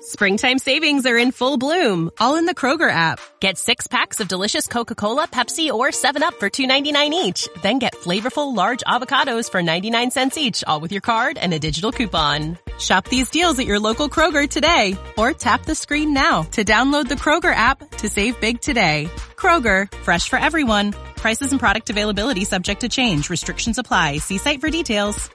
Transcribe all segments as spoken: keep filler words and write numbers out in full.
Springtime savings are in full bloom, all in the Kroger app. Get six packs of delicious Coca-Cola, Pepsi, or seven up for two ninety-nine each. Then get flavorful large avocados for ninety-nine cents each, all with your card and a digital coupon. Shop these deals at your local Kroger today, or tap the screen now to download the Kroger app to save big today. Kroger, fresh for everyone. Prices and product availability subject to change. Restrictions apply. See site for details.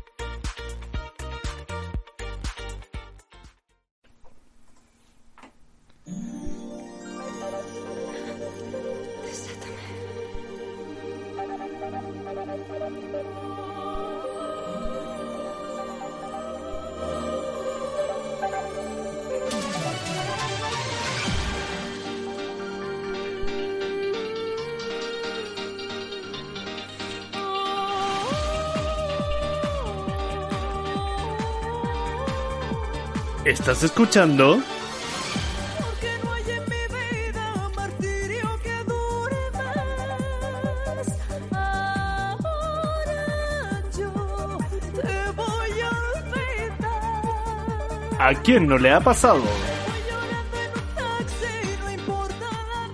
¿Estás escuchando? Porque no hay en mi vida martirio que dure más. Ahora yo te voy a olvidar. ¿A quién no le ha pasado? Voy llorando en un taxi, no importa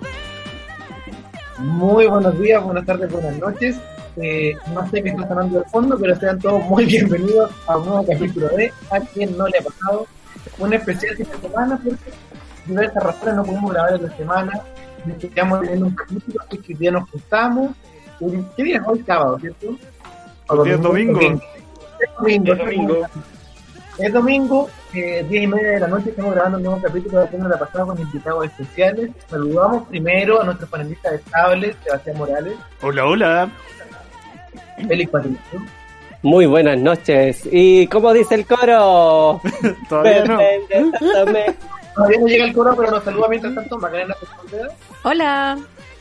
la Muy buenos días, buenas tardes, buenas noches. Eh, no sé qué está sonando de fondo, pero sean todos muy bienvenidos a un nuevo capítulo de ¿A quién no le ha pasado? Un especial de esta semana porque diversas razones no pudimos grabar esta semana. Estamos teniendo un capítulo que hoy día nos juntamos. ¿Qué día es hoy? Sábado, ¿cierto? Hoy es domingo. Es domingo. Es domingo. Es domingo, eh, diez y media de la noche. Estamos grabando un nuevo capítulo de ¿A quién no le ha pasado? Con invitados especiales. Saludamos primero a nuestros panelistas estables, Sebastián Morales. Hola, hola. Félix Patricio. Muy buenas noches. ¿Y cómo dice el coro? Todavía no. Todavía no llega el coro, pero nos saluda mientras tanto Macarena Contreras. Hola.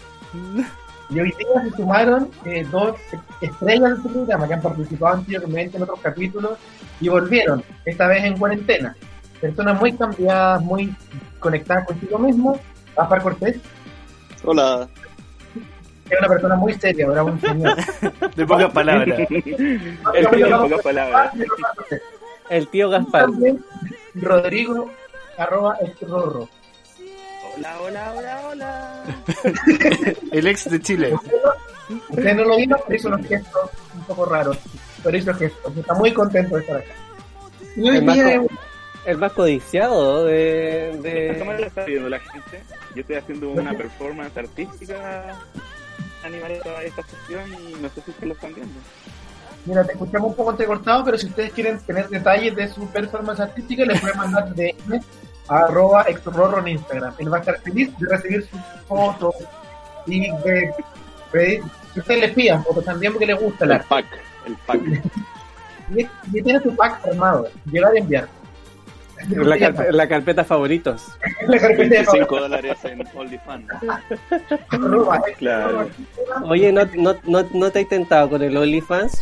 Y hoy día se sumaron eh, dos estrellas de este programa que han participado anteriormente en otros capítulos y volvieron, esta vez en cuarentena. Personas muy cambiadas, muy conectadas consigo mismo. Rafael Cortés. Hola. Es una persona muy seria, ahora un señor. De pocas palabras. El tío, de pocas palabras. El tío Gaspar. También Rodrigo, arroba el Rorro. Hola, hola, hola, hola. El ex de Chile. Usted no lo vino, pero hizo unos gestos un poco raros. Pero hizo gestos. Está muy contento de estar acá. Y hoy El más, día, co- el más codiciado de... de... ¿Cómo lo está viendo la gente? Yo estoy haciendo una performance artística animar esta, esta sesión y no sé si se lo están viendo. mira, te escuchamos un poco entrecortado, pero si ustedes quieren tener detalles de su performance artística, les pueden mandar D M a arroba exrorro en Instagram. Él va a estar feliz de recibir sus fotos y de, de si ustedes les pidan fotos también porque les gusta El la pack, el pack. y, y tiene su pack armado, llegar a enviar. La, carpe- la carpeta favoritos. La carpeta de veinticinco dólares en OnlyFans. arroba Claro. Oye, ¿no, no, no, ¿no te has tentado con el OnlyFans?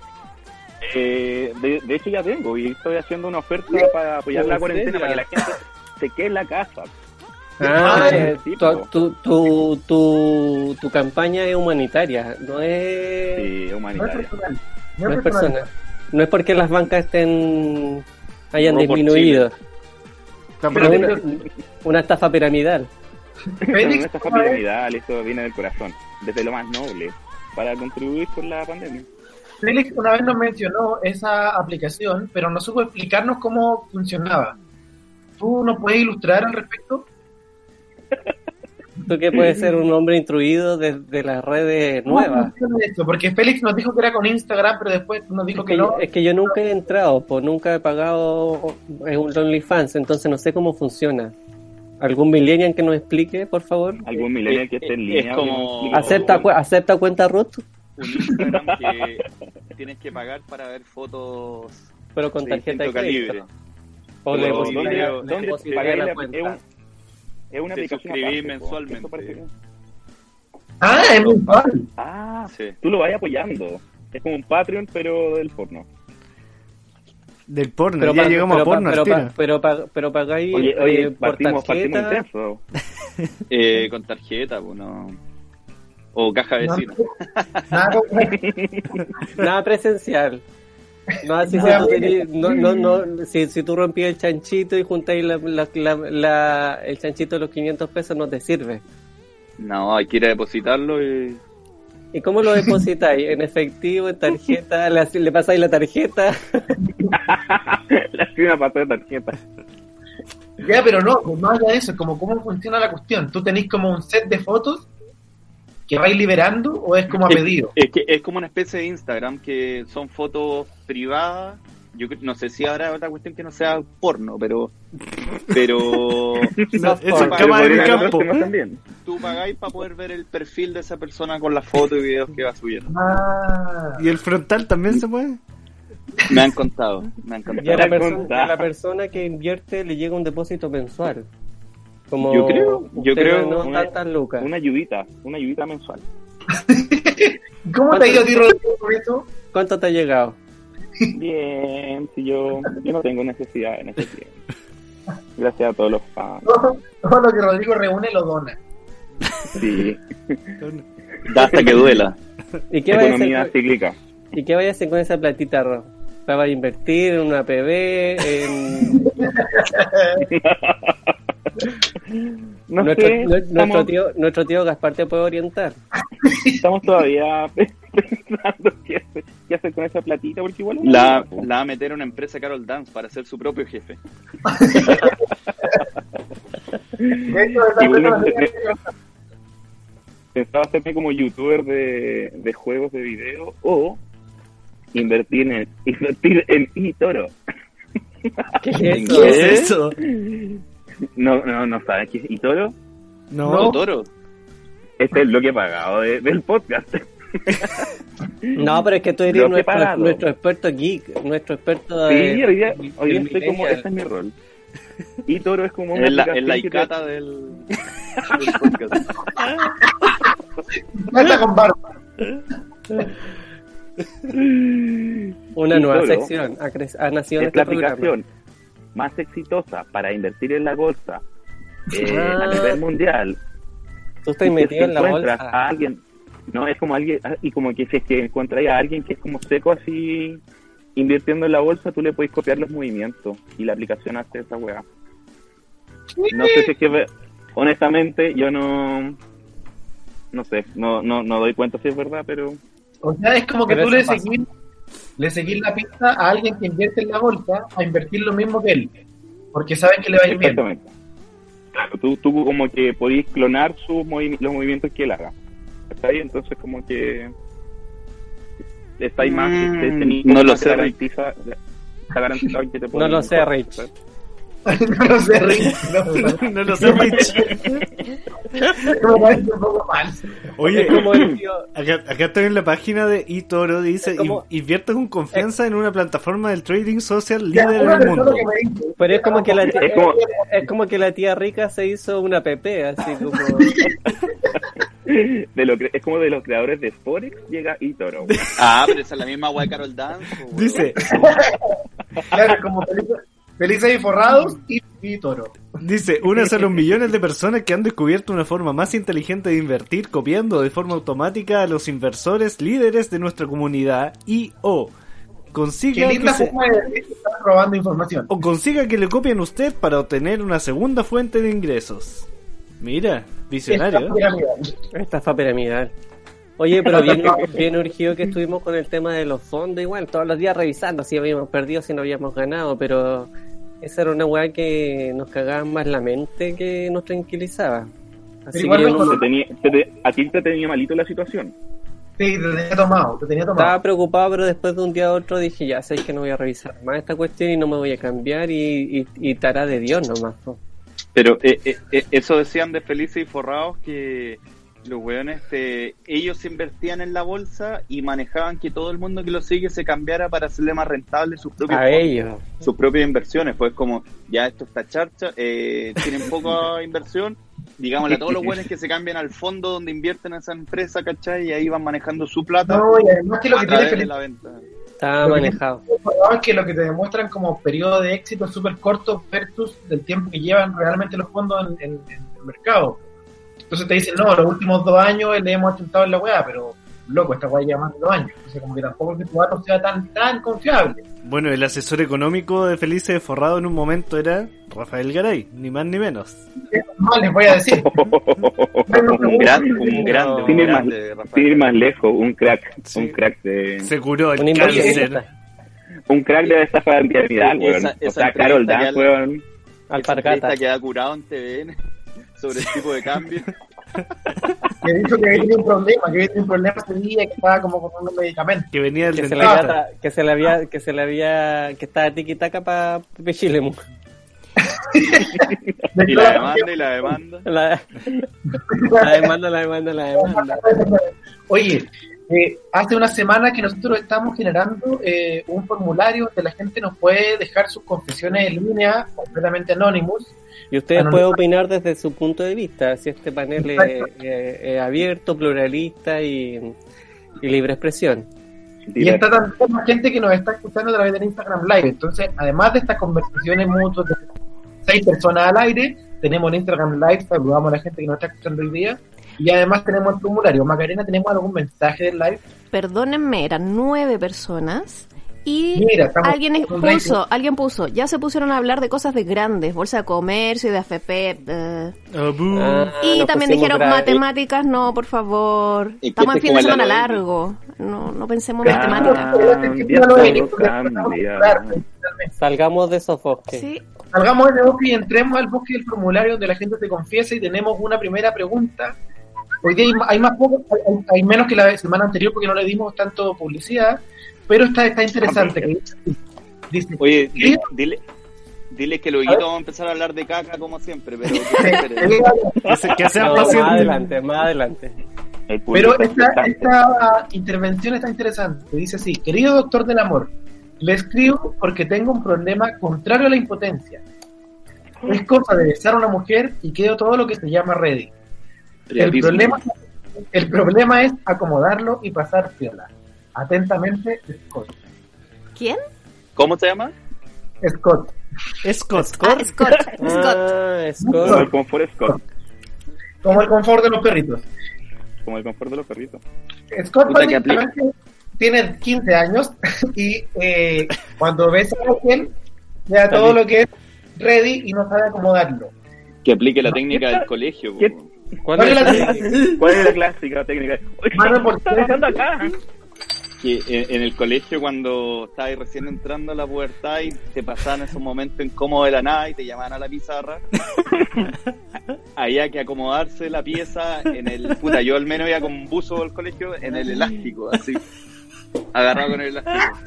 Eh, de, de hecho ya tengo y estoy haciendo una oferta para apoyar la ¿En cuarentena serio? para que la gente se quede en la casa. Ah, Ah, eh, sí, tu, tu, tu, tu, tu campaña es humanitaria, no es, Sí, no es humanitaria. personal. no es persona. No es porque las bancas estén hayan No por disminuido. Tampoco- Es una, una estafa piramidal. Pero no Félix, esta piramidal, esto viene del corazón, desde lo más noble, para contribuir con la pandemia. Félix una vez nos mencionó esa aplicación, pero no supo explicarnos cómo funcionaba. ¿Tú nos puedes ilustrar al respecto? Tú que puedes ser un hombre instruido desde las redes ¿Cómo nuevas. funciona esto? Porque Félix nos dijo que era con Instagram, pero después nos dijo Es que que, no. yo, es que yo nunca he entrado, pues nunca he pagado en un OnlyFans, entonces no sé cómo funciona. ¿Algún millennial que nos explique, por favor? Algún millennial que esté en Es línea. como- que nos explique. ¿Acepta, cu- ¿Acepta cuenta root? un Instagram que tienes que pagar para ver fotos Pero con de tarjeta de distinto crédito. calibre. O le Pero depositaría- ¿dónde- le dónde depositaría pagáis la la- cuenta. es un- Es una Te aplicación suscribís aparte, po. mensualmente. Eso parece bien. Ah, es mensual. Ah, Sí. tú lo vas apoyando. Es como un Patreon, pero del porno. Del porno, Pero ya pa- llegamos pero a pa- porno, pero, al pa- tiro. pero, pa- pero pagáis Oye, eh, oye, por partimos, partimos tarjeta. intenso. Eh, con tarjeta, pues no. O caja No, vecina. nada con- Nada presencial. No, si, si tú, tenías- no, no, no, si, si tú rompías el chanchito y juntáis la, la, la, la- el chanchito de los quinientos pesos, no te sirve. No, hay que ir a depositarlo y... ¿Y cómo lo depositáis? ¿En efectivo, en tarjeta? ¿Le, le pasáis la tarjeta? Le hacía una patada de tarjeta. Ya, pero no, pues más allá de eso, como cómo funciona la cuestión. ¿Tú tenés como un set de fotos que vais liberando o es como a pedido? Es, es que es como una especie de Instagram que son fotos privadas. Yo cre- no sé si habrá otra cuestión que no sea porno, pero pero No, Soft eso porn. es cama Pero del podrían campo. otros temas también. Tú pagáis para poder ver el perfil de esa persona con las fotos y videos que va subiendo. Ah, ¿Y el frontal también se puede? Me han contado, me han Y a la, contado. persona, a la persona que invierte le llega un depósito mensual. Como Yo creo, yo usted creo no una, tantas lucas. una ayudita, una ayudita mensual. ¿cómo te ha ido a ti, Rodrigo, con eso? ¿Cuánto te ha llegado? Bien, si yo, yo no tengo necesidad en ese tiempo. Gracias a todos los fans. Todo, todo lo que Rodrigo reúne lo dona. Sí. Da hasta que duela. ¿Y qué vaya a Economía hacer, cíclica. ¿Y qué vaya a hacer con esa platita, Ro? ¿La va a invertir en una P B? En... No nuestro, sé, nu- nuestro, estamos, tío, nuestro tío Gaspar te puede orientar. estamos todavía pensando qué hacer, qué hacer con esa platita, porque igual... La, la va a meter a una empresa Carol Dance para ser su propio jefe. De hecho, esa Y bueno, persona- me- Pensaba hacerme como youtuber de, de juegos de video o invertir en invertir en eToro. ¿Qué es ¿En eso? ¿Qué es eso? No, no, no sabes qué es eToro. No. Toro. Este es lo que he pagado de- del podcast. No, pero es que tú Lo eres que he nuestro, pagado. nuestro experto geek, nuestro experto Sí, de... hoy día, hoy día de estoy como, millennial. ese es mi rol. eToro es como una Es la, es aplicación la que te- Icata del, del podcast. Cuenta con barba. Una nueva eToro sección, ha, cre- ha nacido en es la este programa. aplicación más exitosa para invertir en la bolsa eh, Ah. a nivel mundial. Tú estás Y si es metido que en la encuentras bolsa. a alguien, no es como alguien, y como que si es que encontráis a alguien que es como seco así invirtiendo en la bolsa, tú le podéis copiar los movimientos y la aplicación hace esa weá. No sé si es que ve- honestamente yo no no sé, no, no, no doy cuenta si es verdad, pero O sea, es como que Pero tú le eso pasa. seguís, le seguís la pista a alguien que invierte en la bolsa a invertir lo mismo que él. Porque saben que le va a ir bien. exactamente. Claro, tú, tú como que podéis clonar sus movi- los movimientos que él haga. ¿Está ahí? Entonces como que estáis más, Mm, te- tenéis no como lo más sé, garantiza, está garantizado que te No pueden- lo sé, Rich. No lo sé, Rick. No, no, No lo sé, Rich. me parece un poco falso. Oye, Es como el tío... acá, acá estoy en la página de eToro, dice, Es como- "In- invierte con confianza en una plataforma del trading social Ya, líder una del persona mundo. que me dice, Pero es como que la tía, Es como- es como que la tía rica se hizo una P P, así como... de lo, cre- es como de los creadores de Forex llega eToro. Ah, pero esa es la misma weá de Carol Dance. po, weón. Dice, claro, como felices, felices y forrados y, y toro. dice, unas a los millones de personas que han descubierto una forma más inteligente de invertir copiando de forma automática a los inversores líderes de nuestra comunidad y o Qué consiga que linda se- forma de decir que están robando información. o consiga que le copien a usted para obtener una segunda fuente de ingresos. Mira, visionario. Esta piramidal. Estafa piramidal. Oye, pero bien, bien urgido que estuvimos con el tema de los fondos, igual, todos los días revisando si habíamos perdido, si no habíamos ganado, pero esa era una weá que nos cagaba más la mente que nos tranquilizaba. Así igual que no yo Te tenía- te te- a ti te tenía malito la situación. Sí, te tenía tomado, te tenía tomado. estaba preocupado, pero después de un día a otro dije, ya sé que no voy a revisar más esta cuestión y no me voy a cambiar y, y, y tará de Dios nomás. po. Pero eh, eh, eh, eso decían de Felices y Forrados, que los weones, este, ellos invertían en la bolsa y manejaban que todo el mundo que los sigue se cambiara para hacerle más rentable sus propios A fondos, ellos. sus propias inversiones. Pues como, ya esto está charcha, eh, tienen poca inversión, digámosle a todos los buenos que se cambian al fondo donde invierten en esa empresa, ¿cachai? Y ahí van manejando su plata No, y además que lo a que tiene través de feliz la venta. Estaba manejado. es que lo que te demuestran como periodo de éxito súper corto versus del tiempo que llevan realmente los fondos en, en- en el mercado. Entonces te dicen, no, los últimos dos años le hemos achantado en la weá, pero loco, esta weá lleva más de dos años. Entonces, como que tampoco es que tu dato sea tan, tan confiable. Bueno, el asesor económico de Felices Forrado en un momento era Rafael Garay, ni más ni menos. No les voy a decir. un gran, un grande, No, sin ir más, grande, Rafael. sin ir más lejos, un crack, Sí. un crack de, Se curó Un el cáncer. inversionista. un crack de esta familiaridad, weón. Esa- O esa sea, Carol entrevista Dance, que al- weón. Alpargata. Esta que ha curado en T V N sobre el tipo de cambio. Que he dicho que había tenido un problema, que había tenido un problema ese día, que estaba como con unos medicamentos. Que venía del Que se, le había, dentista. ta- que se le había, que se le había, que estaba tiki taka para Chilemu. Y la demanda y la demanda. La, la demanda, la demanda, la demanda. Oye, eh, hace una semana que nosotros estamos generando eh, un formulario donde la gente nos puede dejar sus confesiones en línea, completamente anonymous. Y ustedes Anónimo. pueden opinar desde su punto de vista, si este panel es, Exacto. es- es abierto, pluralista y, y libre expresión. Y está tanta gente que nos está escuchando a través del Instagram Live. Entonces, además de estas conversaciones mutuas de seis personas al aire, tenemos el Instagram Live, saludamos a la gente que nos está escuchando hoy día. Y además tenemos el formulario. Macarena, ¿tenemos algún mensaje del live? Perdónenme, eran nueve personas. Y Mira, estamos alguien con un puso, alguien puso, ya se pusieron a hablar de cosas de grandes, bolsa de comercio, de A F P. eh. Abu. Ah, Y nos también pusimos dijeron bravos. matemáticas, no, por favor. que Estamos en este fin de como la semana ley. largo. No, no pensemos en Ah, matemáticas. ya todo cambia. Salgamos de esos bosques. Sí. Salgamos del bosque y entremos al bosque del formulario donde la gente se confiesa y tenemos una primera pregunta. Hoy día hay, hay más poco, hay, hay menos que la semana anterior porque no le dimos tanto publicidad, pero está, está interesante. Que dice, dice, Oye, di- ¿qué? dile, dile que luego vamos a empezar a hablar de caca como siempre, pero Que, se- que sea No, más paciente. adelante, más adelante. El público Pero es esta, importante. esta intervención está interesante. Dice así: querido doctor del amor, le escribo porque tengo un problema contrario a la impotencia. Es cosa de besar a una mujer y quedo todo lo que se llama ready. El Priapismo. problema, el problema es acomodarlo y pasar piola. Atentamente, Scott. ¿Quién? ¿Cómo se llama? Scott. Scott. Ah, Scott. Scott. Ah, Como Scott. el confort Scott. Como el confort de los perritos. Como el confort de los perritos. Scott Puta que básicamente tiene quince años y eh, cuando ves a alguien, vea todo lo que es ready y no sabe acomodarlo. Que aplique la técnica del colegio. po. ¿Qué? ¿Cuál ¿Cuál es es la la- técnica? ¿Cuál es la clásica técnica? Oye, Mano, ¿qué ¿por está qué? pasando acá? Que en, en el colegio cuando estabas recién entrando a la pubertad y te pasaban esos momentos incómodos de la nada y te llamaban a la pizarra, había que acomodarse la pieza en el... Puta, yo al menos iba con un buzo al colegio en el elástico, así, agarrado con el elástico.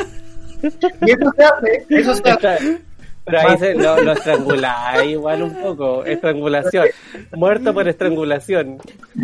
Y eso se hace, eso se hace. Está- Pero ahí se, lo, lo estrangula igual un poco. Estrangulación. Muerto por estrangulación.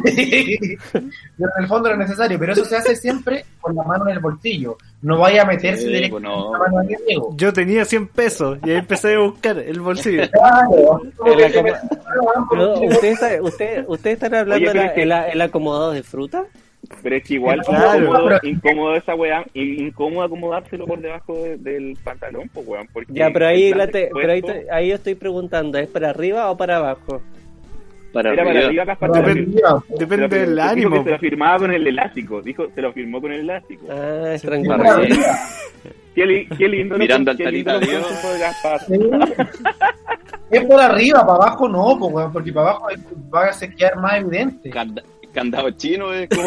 Pero en el fondo no es necesario, pero eso se hace siempre con la mano en el bolsillo. No vaya a meterse Sí, directamente pues no. la mano en el Diego. Yo tenía cien pesos y ahí empecé a buscar el bolsillo. Claro. En la coma- Pero, ¿ustedes, usted, ¿Ustedes están hablando Oye, de pero la, es que- el, el acomodado de fruta? Pero es que igual Claro. incómodo, incómodo esa weá, incómodo acomodárselo por debajo de- del pantalón, pues weón. Porque Ya, pero ahí, el la plástico te- pero ahí, puesto te- ahí yo estoy preguntando, ¿es para arriba o para abajo? Para era para arriba. arriba, acá para Pero arriba. arriba. Se lo Depende firmó- del dijo ánimo. que se lo firmaba con el elástico, dijo, se lo firmó con el elástico. Ah, Para estrangulación. arriba. Qué, li- qué lindo. Mirando qué al lindo Talita los Dios. consejos de Gaspar. Sí. Es por arriba, para abajo no, pues, weón, porque para abajo va a se quedar más evidente. Canda- Candado chino es como...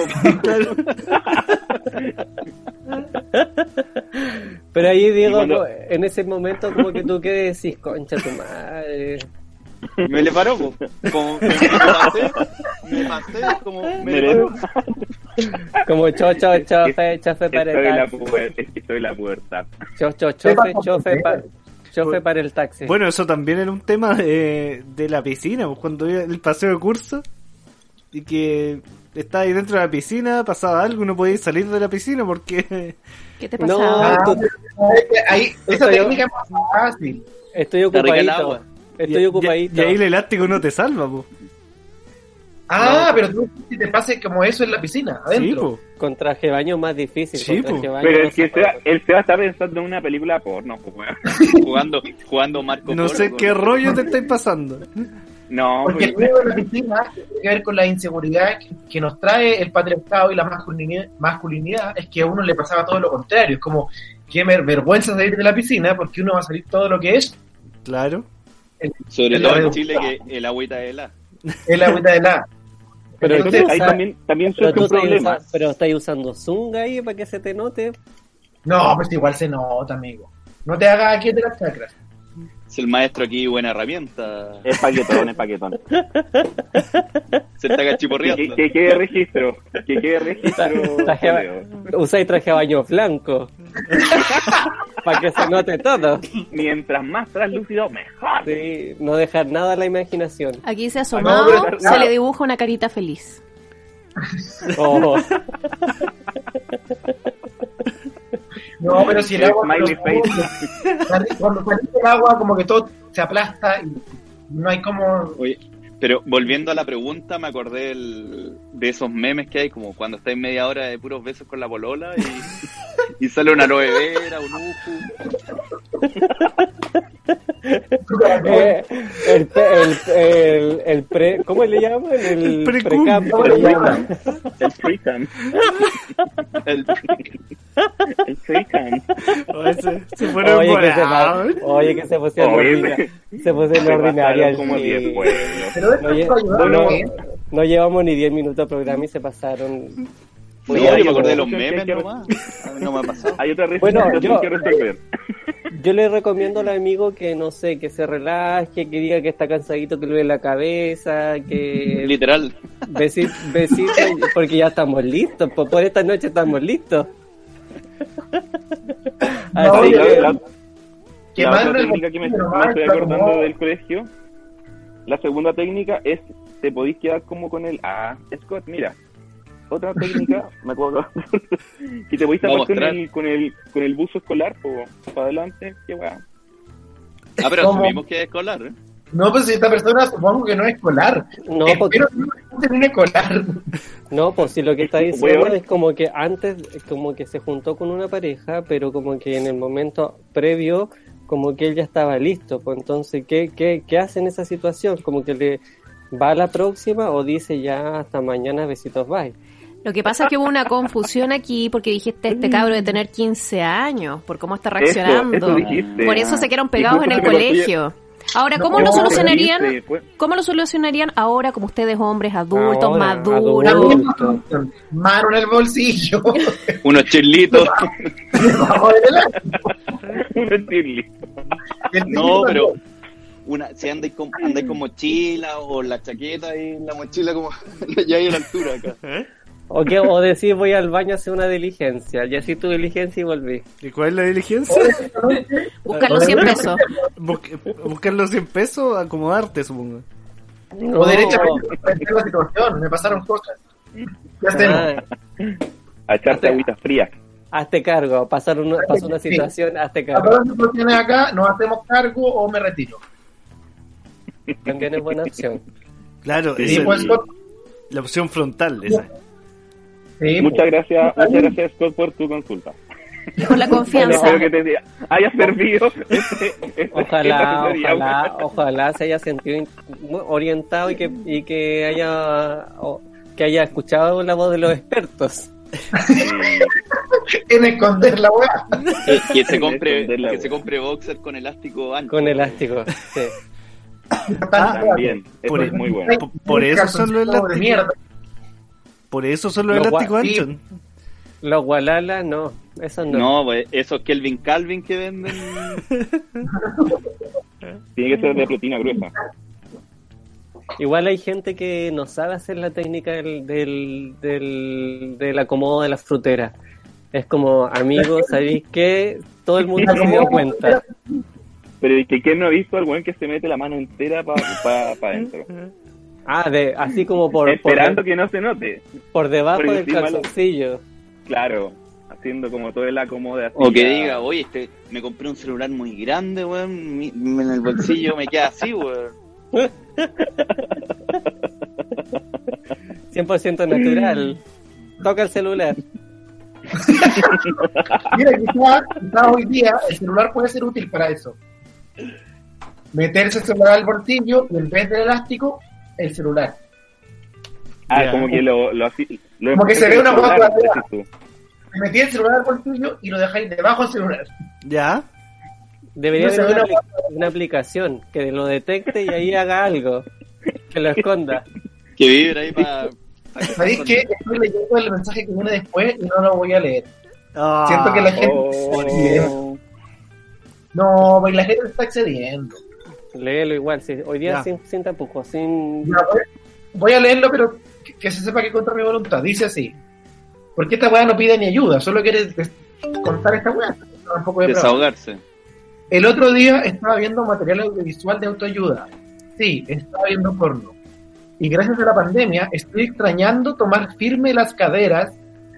Pero ahí, Diego, Y cuando- co- en ese momento, como que tú qué decís, concha tu madre. Me le paró, po. Como me pasé, me pasé, como me Me le paró. Como cho, cho, chofe, chofe Estoy para en el la taxi. puber- estoy en la pubertad. Cho, cho, chofe, chofe, pa- chofe para el taxi. Bueno, eso también era un tema de, de la piscina, pues, cuando iba el paseo de curso y que estaba ahí dentro de la piscina, pasaba algo y no podías salir de la piscina porque... ¿Qué te No, pasaba? Ah, tú- ahí, esa Estoy- técnica es más fácil. Estoy Te arregla el ocupadito. agua. Estoy y, ocupadito. y ahí el elástico no te salva, pues. Ah, No. pero tú si te pase como eso en la piscina, Sí, adentro. pues. Con traje de baño más difícil. Sí, con traje po. de baño Pero no es que se Seba- puede. el Seba está pensando en una película porno, pues weón. Jugando, jugando Marco No Polo sé con- qué rollo te estáis pasando. No, Porque el pues, miedo de la piscina tiene que ver con la inseguridad que, que nos trae el patriarcado y la masculinidad, masculinidad, es que a uno le pasaba todo lo contrario. Es como, qué ver- vergüenza salir de la piscina porque uno va a salir todo lo que es Claro. el, sobre el- todo en el- Chile, que el agüita de la. el agüita de la. Pero Entonces, tú ahí usas- también, también pero surge tú un estás problema. usa- pero estáis usando zunga ahí para que se te note. No, pues igual se nota, amigo. No te hagas aquí de las chakras. Es el maestro aquí, buena herramienta. Es paquetón, es paquetón. Se está Que, cachiporreando. que quede registro. Que quede registro. Traje, Julio. usáis traje de baño blanco. Para que se note todo. Mientras más translúcido, mejor. Sí, no dejar nada a la imaginación. Aquí se ha asomado, No, pero- se le dibuja una carita feliz. Oh, No, pero si el agua. Smiley cuando- Cuando calienta el agua, como que todo se aplasta y no hay como. Oye, pero volviendo a la pregunta, me acordé del- de esos memes que hay, como cuando estáis media hora de puros besos con la polola y, y sale una aloe vera, un ufu. eh, el, pe- el, el, el pre, ¿cómo le llaman? El, El precum. precamp, le llaman. El freecam. El- El freecam. Oye, se, se fueron Oye, que se, volados. pa- oye, que se pusieron Oye, ordinaria- se pusieron Se ordinaria. pasaron como diez sí. pueblos. Pero esto Oye, es para ayudar, no, ¿eh? no llevamos ni diez minutos de programa y se pasaron. No, Oye, yo hay me acordé de otra los cosa que hay memes que- nomás. A mí no me ha pasado. Hay otra Bueno, situación yo- que resolver. Yo le recomiendo al amigo que, no sé, que se relaje, que diga que está cansadito, que le duele la cabeza, que Literal. besito, besito, porque ya estamos listos, por, por esta noche estamos listos. No, Así ya- que, la, Que la más otra en el técnica que me, bolsillo, me nomás, estoy claro, acordando no. del colegio, la segunda técnica es, te podéis quedar como con el, ah, Scott, mira, otra técnica, me acuerdo, que te podéis Va a tapar con mostrar. el, con el, con el buzo escolar, o para adelante, qué weá. Ah, pero ¿Cómo? asumimos que es escolar, ¿eh? No, pues si esta persona supongo que no es escolar. no, porque, Espero que no termine escolar. no, pues si lo que está diciendo Weón. es como que antes, como que se juntó con una pareja, pero como que en el momento previo, como que él ya estaba listo, pues entonces, ¿qué, qué, qué hace en esa situación? Como que le va a la próxima o dice ya hasta mañana, besitos, bye. Lo que pasa es que hubo una confusión aquí porque dijiste este cabro de tener quince años, por cómo está reaccionando. Eso, eso dijiste. Por eso se quedaron Y pegados justo en el se me lo colegio. Ahora, ¿cómo No, lo pero solucionarían? dijiste, fue- ¿Cómo lo solucionarían ahora como ustedes hombres adultos, Ahora, maduros? La adultos. misma solución. Mano en el bolsillo. Unos chilitos. Debajo de la- un chili. el No, niño pero también. una, si andáis con, andáis con mochila o la chaqueta y la mochila como ya hay a la altura acá. O, que, o decir voy al baño a hacer una diligencia, y así tu diligencia y volví. ¿Y cuál es la diligencia? Buscar los cien pesos. Busque- buscar los cien pesos, acomodarte, supongo. O derechamente enfrentar la situación. Me pasaron cosas. ¿Qué hacemos? Ah, A echarte agüita fría. hazte cargo, pasar una, pasó una Sí. situación, hazte A cargo. todas las situaciones acá, nos hacemos cargo o me retiro. También es buena opción. Claro, Sí, esa Sí, es pues, Scott. la opción frontal. Esa. Sí, Muchas pues. gracias, muchas gracias Scott por tu consulta. Por la confianza. Espero que te haya servido. Este, este- Ojalá, esta asesoría. ojalá, ojalá se haya sentido in- muy orientado y que, y que haya o- que haya escuchado la voz de los expertos. En esconder la weá. Que, que se compre, Esconder la que se wea. compre boxer con elástico ancho. Con elástico, sí. También, eso por, es muy bueno. por- por eso son los de elásticos. mierda. Por eso son los Los elásticos gua- anchos. Los Walala, no, eso no. No, pues esos Kelvin Calvin que venden. Tiene que ser de proteína gruesa. Igual hay gente que no sabe hacer la técnica del, del, del, del acomodo de las fruteras. Es como, amigos, ¿sabéis qué? Todo el mundo se dio cuenta. Pero que quién no ha visto al weón que se mete la mano entera para pa, pa adentro. Ah, de, así como por, por, Esperando que no se note. por debajo por del encima de la- calzoncillo. Claro, haciendo como todo el acomodo así. O que ya. diga, oye, este, me compré un celular muy grande, weón. mi- En el bolsillo me queda así, weón. cien por ciento natural. Toca el celular. Mira, quizás quizá hoy día el celular puede ser útil para eso. meterse el celular al bolsillo y en vez del elástico, el celular. Ah, Ya. como que lo, lo, así- lo Como que se ve una celular, foto de decís tú. Me metí el celular al bolsillo y lo dejáis debajo del celular. ¿Ya? Debería No se haber una, ve apli- una aplicación que lo detecte y ahí haga algo. Que lo esconda. Que vibra ahí para... ¿Sabéis qué? Estoy leyendo el mensaje que viene después y no lo voy a leer. Ah, Siento que la gente... Oh. No, pues la gente está excediendo. Léelo igual, sí. Hoy día Ya. sin, sin tapujos, sin... Ya, voy- Voy a leerlo, pero que, que se sepa que es contra mi voluntad. Dice así. Porque esta weá no pide ni ayuda, solo quiere des- contar esta weá. Tampoco de Desahogarse. El otro día estaba viendo material audiovisual de autoayuda. Sí, estaba viendo porno. Y gracias a la pandemia estoy extrañando tomar firme las caderas.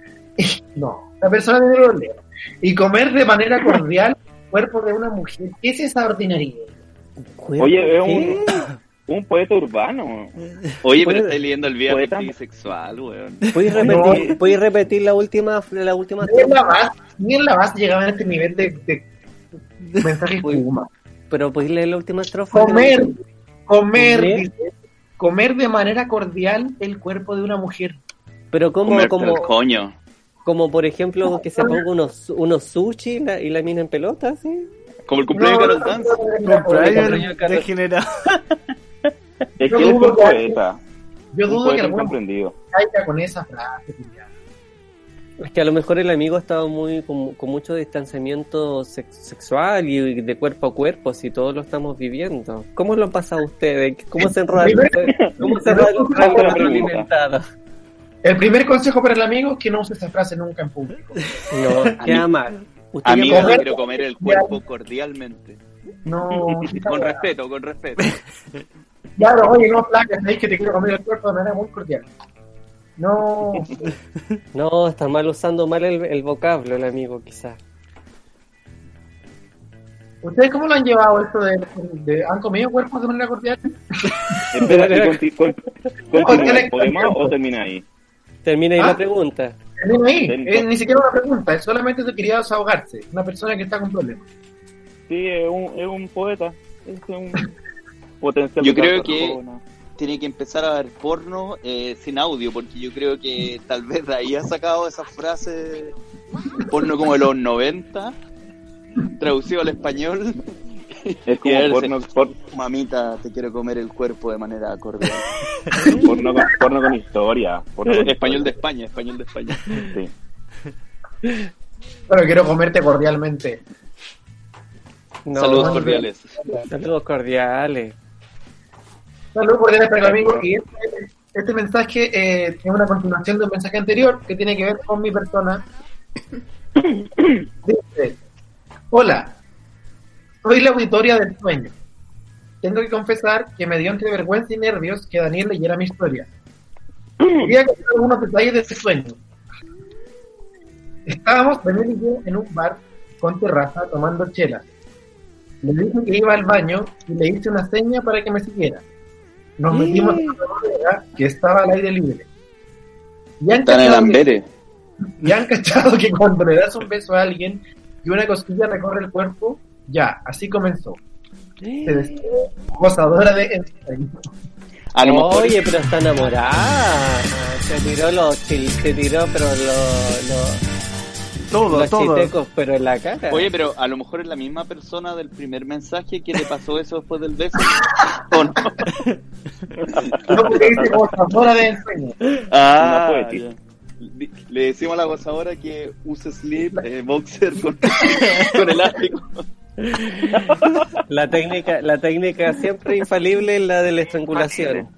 No, la persona tiene problema. Y comer de manera cordial el cuerpo de una mujer. ¿Qué es esa ordinaria? Oye, es ¿Qué? un, un poeta urbano. Oye, pero Puede- estáis leyendo el vía Poeta. sexual, weón. ¿Puedes repetir, ¿puedes repetir la última, la última Ni en la estrofa? base, ni en la base llegaban a este nivel de, de mensajes Uy. Kuma. Pero ¿puedes leer la última estrofa? Comer, comer, ¿Comer? dice, comer de manera cordial el cuerpo de una mujer. Pero como, Comerte como, el coño. como por ejemplo que se ponga unos, unos sushi y la, y la mina en pelota, ¿sí? Como el cumpleaños de Carol Dance. Cumpleaños Carlos. degenerado. Es Yo que él dudo fue un que- poeta. Yo Un dudo que poeta alguno incomprendido. caiga con esa frase. Julián. Es que a lo mejor el amigo estaba muy con, con mucho distanciamiento sex- sexual y de cuerpo a cuerpo, si todos lo estamos viviendo. ¿Cómo lo han pasado ustedes? ¿Cómo se enrolan? ¿Cómo se enrolan Buena pregunta. alimentados? El primer consejo para el amigo es que no use esa frase nunca en público. No, queda mal. Usted Amigo, ya yo comer- quiero comer el cuerpo cordialmente. No, Con respeto, con respeto. Claro, oye, no, flaca, sabéis que te quiero comer el cuerpo de manera muy cordial. No, No, está mal usando mal el, el vocablo el amigo, quizás. ¿ustedes cómo lo han llevado esto de, de ¿han comido cuerpos de manera cordial? Espera, y conti- con- Porque ¿Continúa le- el poema o termina ahí? Termina ahí ¿Ah? la pregunta. Termina ahí, Dentro. es ni siquiera una pregunta, es solamente se quería desahogarse, una persona que está con problemas. Sí, es un, es un poeta. Es un potencial. Yo de creo tantas que- cosas. Tiene que empezar a ver porno eh, sin audio, porque yo creo que tal vez de ahí ha sacado esa frase porno como de los noventa, traducido al español. Es como Y a ver, porno, por- Mamita, te quiero comer el cuerpo de manera cordial. porno, con, porno con historia. Porno con Español de historia. España, español de España. Sí. Pero quiero comerte cordialmente. No, Saludos no, cordiales. Saludos cordiales. Saludos cordiales para el amigo. Y este, este mensaje eh, es una continuación de un mensaje anterior que tiene que ver con mi persona. Dice: hola, soy la auditoria del sueño. Tengo que confesar que me dio entre vergüenza y nervios que Daniel leyera mi historia. Quería contar algunos detalles de este sueño. Estábamos, Daniel y yo, en un bar con terraza tomando chelas. Le dije que iba al baño y le hice una seña para que me siguiera. Nos metimos en una bodega que estaba al aire libre. Y han, Están en cachado que, Amberes. y han cachado que cuando le das un beso a alguien y una cosquilla recorre el cuerpo, ya, así comenzó. Se despidió gozadora de ensueño. A lo mejor Oye, pero está enamorada. Se tiró los chil, se tiró, pero los, los, Todo, los todo. chitecos, pero en la cara. Oye, pero a lo mejor es la misma persona del primer mensaje que le pasó eso después del beso. ¿O no? No, porque dice gozadora de ensueño. Ah, Una poética. ya. Le decimos a la gozadora que use slip, eh, boxer con, con elástico. La técnica, la técnica siempre infalible es la de la estrangulación.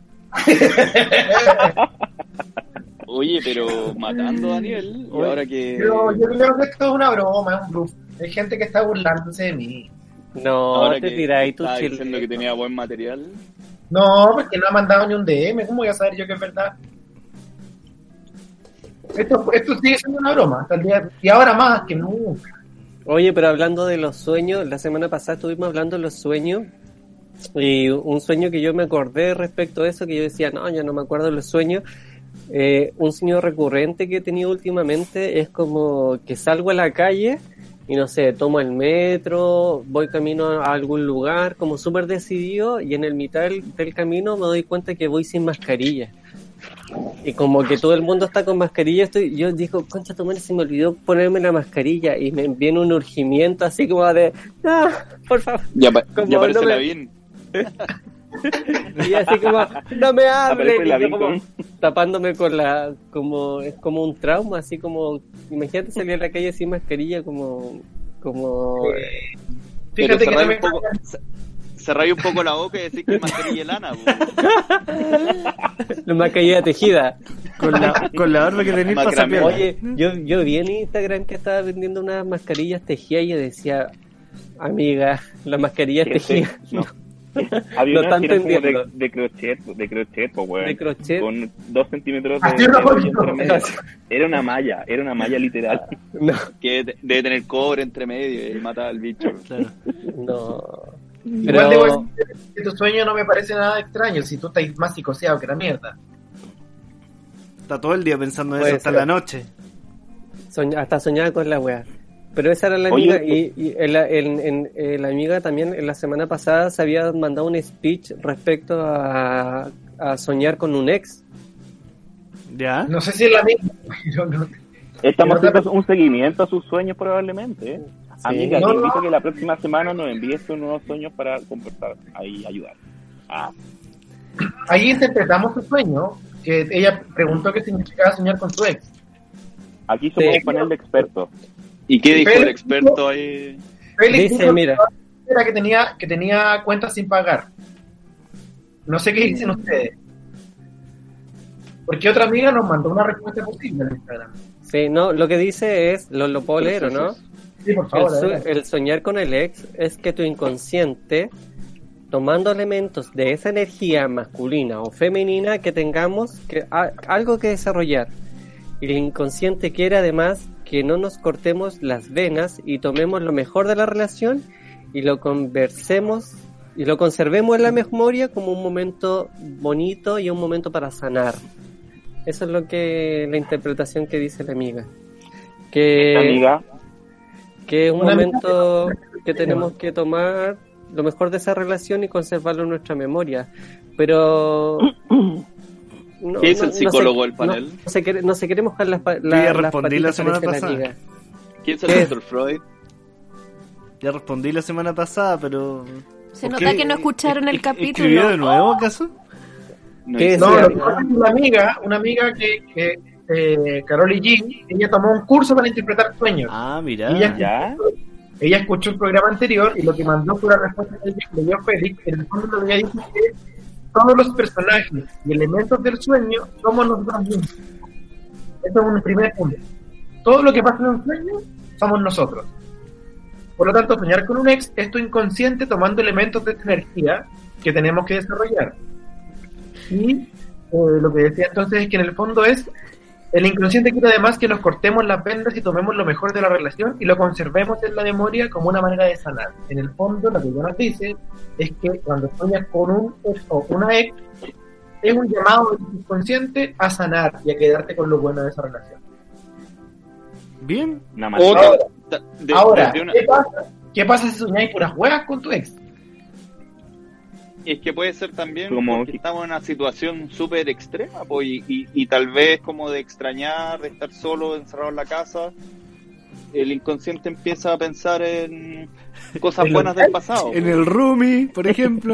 Oye, pero matando a Daniel, y ahora que... Pero yo creo que esto es una broma, es un bluff. Hay gente que está burlándose de mí. No, ahora te que tiráis tu estaba chile. diciendo que tenía buen material. No, porque no ha mandado ni un D M. ¿Cómo voy a saber yo que es verdad? Esto, esto sigue siendo una broma. Hasta el día, y ahora más que nunca. Oye, pero hablando de los sueños, la semana pasada estuvimos hablando de los sueños y un sueño que yo me acordé respecto a eso, que yo decía, no, yo no me acuerdo de los sueños. Eh, un sueño recurrente que he tenido últimamente es como que salgo a la calle y no sé, tomo el metro, voy camino a algún lugar, como súper decidido, y en el mitad del, del camino me doy cuenta que voy sin mascarilla. Y como que todo el mundo está con mascarilla, estoy, yo digo, concha tu madre, se me olvidó ponerme la mascarilla, y me viene un urgimiento así como de, ah, por favor. Ya, pa- Como ya aparece no me- la bien. Y así como, no me Aparece hablen, la y yo como Vincom. tapándome con la, como, es como un trauma, así como, imagínate salir a la calle sin mascarilla, como, como, Pero Fíjate que no cerrar me un poco, ce- cerrar un poco la boca y decir que es mascarilla lana, po. la mascarilla tejida. Con la, con la barba que tenéis para Macramé. sapear. Oye, yo, yo vi en Instagram que estaba vendiendo unas mascarillas tejidas y yo decía, amiga, la mascarilla ¿Qué tejida. es eso? Había No unas tanto que eran como de, entiendo. de crochet, de crochet, po, weón. De crochet. Con dos centímetros de, Así de no, rollo no. entre medio. Era una malla, era una malla literal. No, Que de- debe tener cobre entre medio y mata al bicho. Claro. no. Igual debo Pero, decir que tu sueño no me parece nada extraño si tú estás más psicoseado que la mierda. Está todo el día pensando en Puede eso hasta ser. la noche. soñ- hasta soñaba con la wea. Pero esa era la Oye, amiga, y, y el- el- en- eh, la amiga también en la semana pasada se había mandado un speech respecto a, a soñar con un ex. ¿Ya? No sé si es la misma. pero no- Estamos ¿Verdad? haciendo un seguimiento a sus sueños probablemente. ¿eh? Amiga, No, te no. invito a que la próxima semana nos envíes tus nuevos sueños para conversar ahí ayudar. Ah, Ahí interpretamos su sueño, que ella preguntó qué significaba soñar con su ex. aquí somos Sí. un panel de expertos. ¿Y qué dijo Pero- el experto ahí? Félix Dice, dijo mira. que era que tenía, que tenía cuentas sin pagar. No sé qué dicen ustedes. Porque otra amiga nos mandó una respuesta posible en Instagram. Sí, no, lo que dice es, lo, lo puedo leer, ¿o no? Sí, por El, favor. su- adelante. el soñar con el ex es que tu inconsciente, tomando elementos de esa energía masculina o femenina que tengamos, que a- algo que desarrollar, y el inconsciente quiere además que no nos cortemos las venas y tomemos lo mejor de la relación y lo conversemos y lo conservemos en la memoria como un momento bonito y un momento para sanar. Eso es lo que la interpretación que dice la amiga. Que Amiga, que es un Una momento que tenemos que tomar lo mejor de esa relación y conservarlo en nuestra memoria. Pero no, ¿Qué es no- el no psicólogo se- del panel? No, no se quiere, no se quiere mojar las, pa- Yo la- ya las respondí la patitas, semana parece la pasada. amiga. ¿Quién es el ¿Qué? doctor Freud? Ya respondí la semana pasada, pero... Se ¿por nota qué? que no escucharon el ¿Es- capítulo. ¿Escribió de nuevo acaso? No ¿Qué hice es? No, nada. lo que pasa es que una amiga, una amiga que, que eh, Carol y Jean, ella tomó un curso para interpretar sueños. Ah, mira. Y ya- ¿ya? Ella escuchó el programa anterior y lo que mandó fue la respuesta que le dio Félix. En el fondo lo que ella dice es que todos los personajes y elementos del sueño somos nosotros mismos. Eso es un primer punto. Todo lo que pasa en un sueño somos nosotros. Por lo tanto, soñar con un ex es tu inconsciente tomando elementos de esta energía que tenemos que desarrollar. Y eh, lo que decía entonces es que en el fondo es el inconsciente quiere además que nos cortemos las vendas y tomemos lo mejor de la relación y lo conservemos en la memoria como una manera de sanar. En el fondo, lo que ella nos dice es que cuando sueñas con un ex o una ex, es un llamado del inconsciente a sanar y a quedarte con lo bueno de esa relación. Bien. Nada más. Otra- Ahora, de- de- Ahora, de una- ¿qué pasa? ¿Qué pasa si soñáis puras huevas con tu ex? Es que puede ser también Como porque que- estamos en una situación súper extrema, pues, y, y, y tal vez como de extrañar, de estar solo, encerrado en la casa, el inconsciente empieza a pensar en cosas En lo- buenas del pasado. En el roomie, por ejemplo.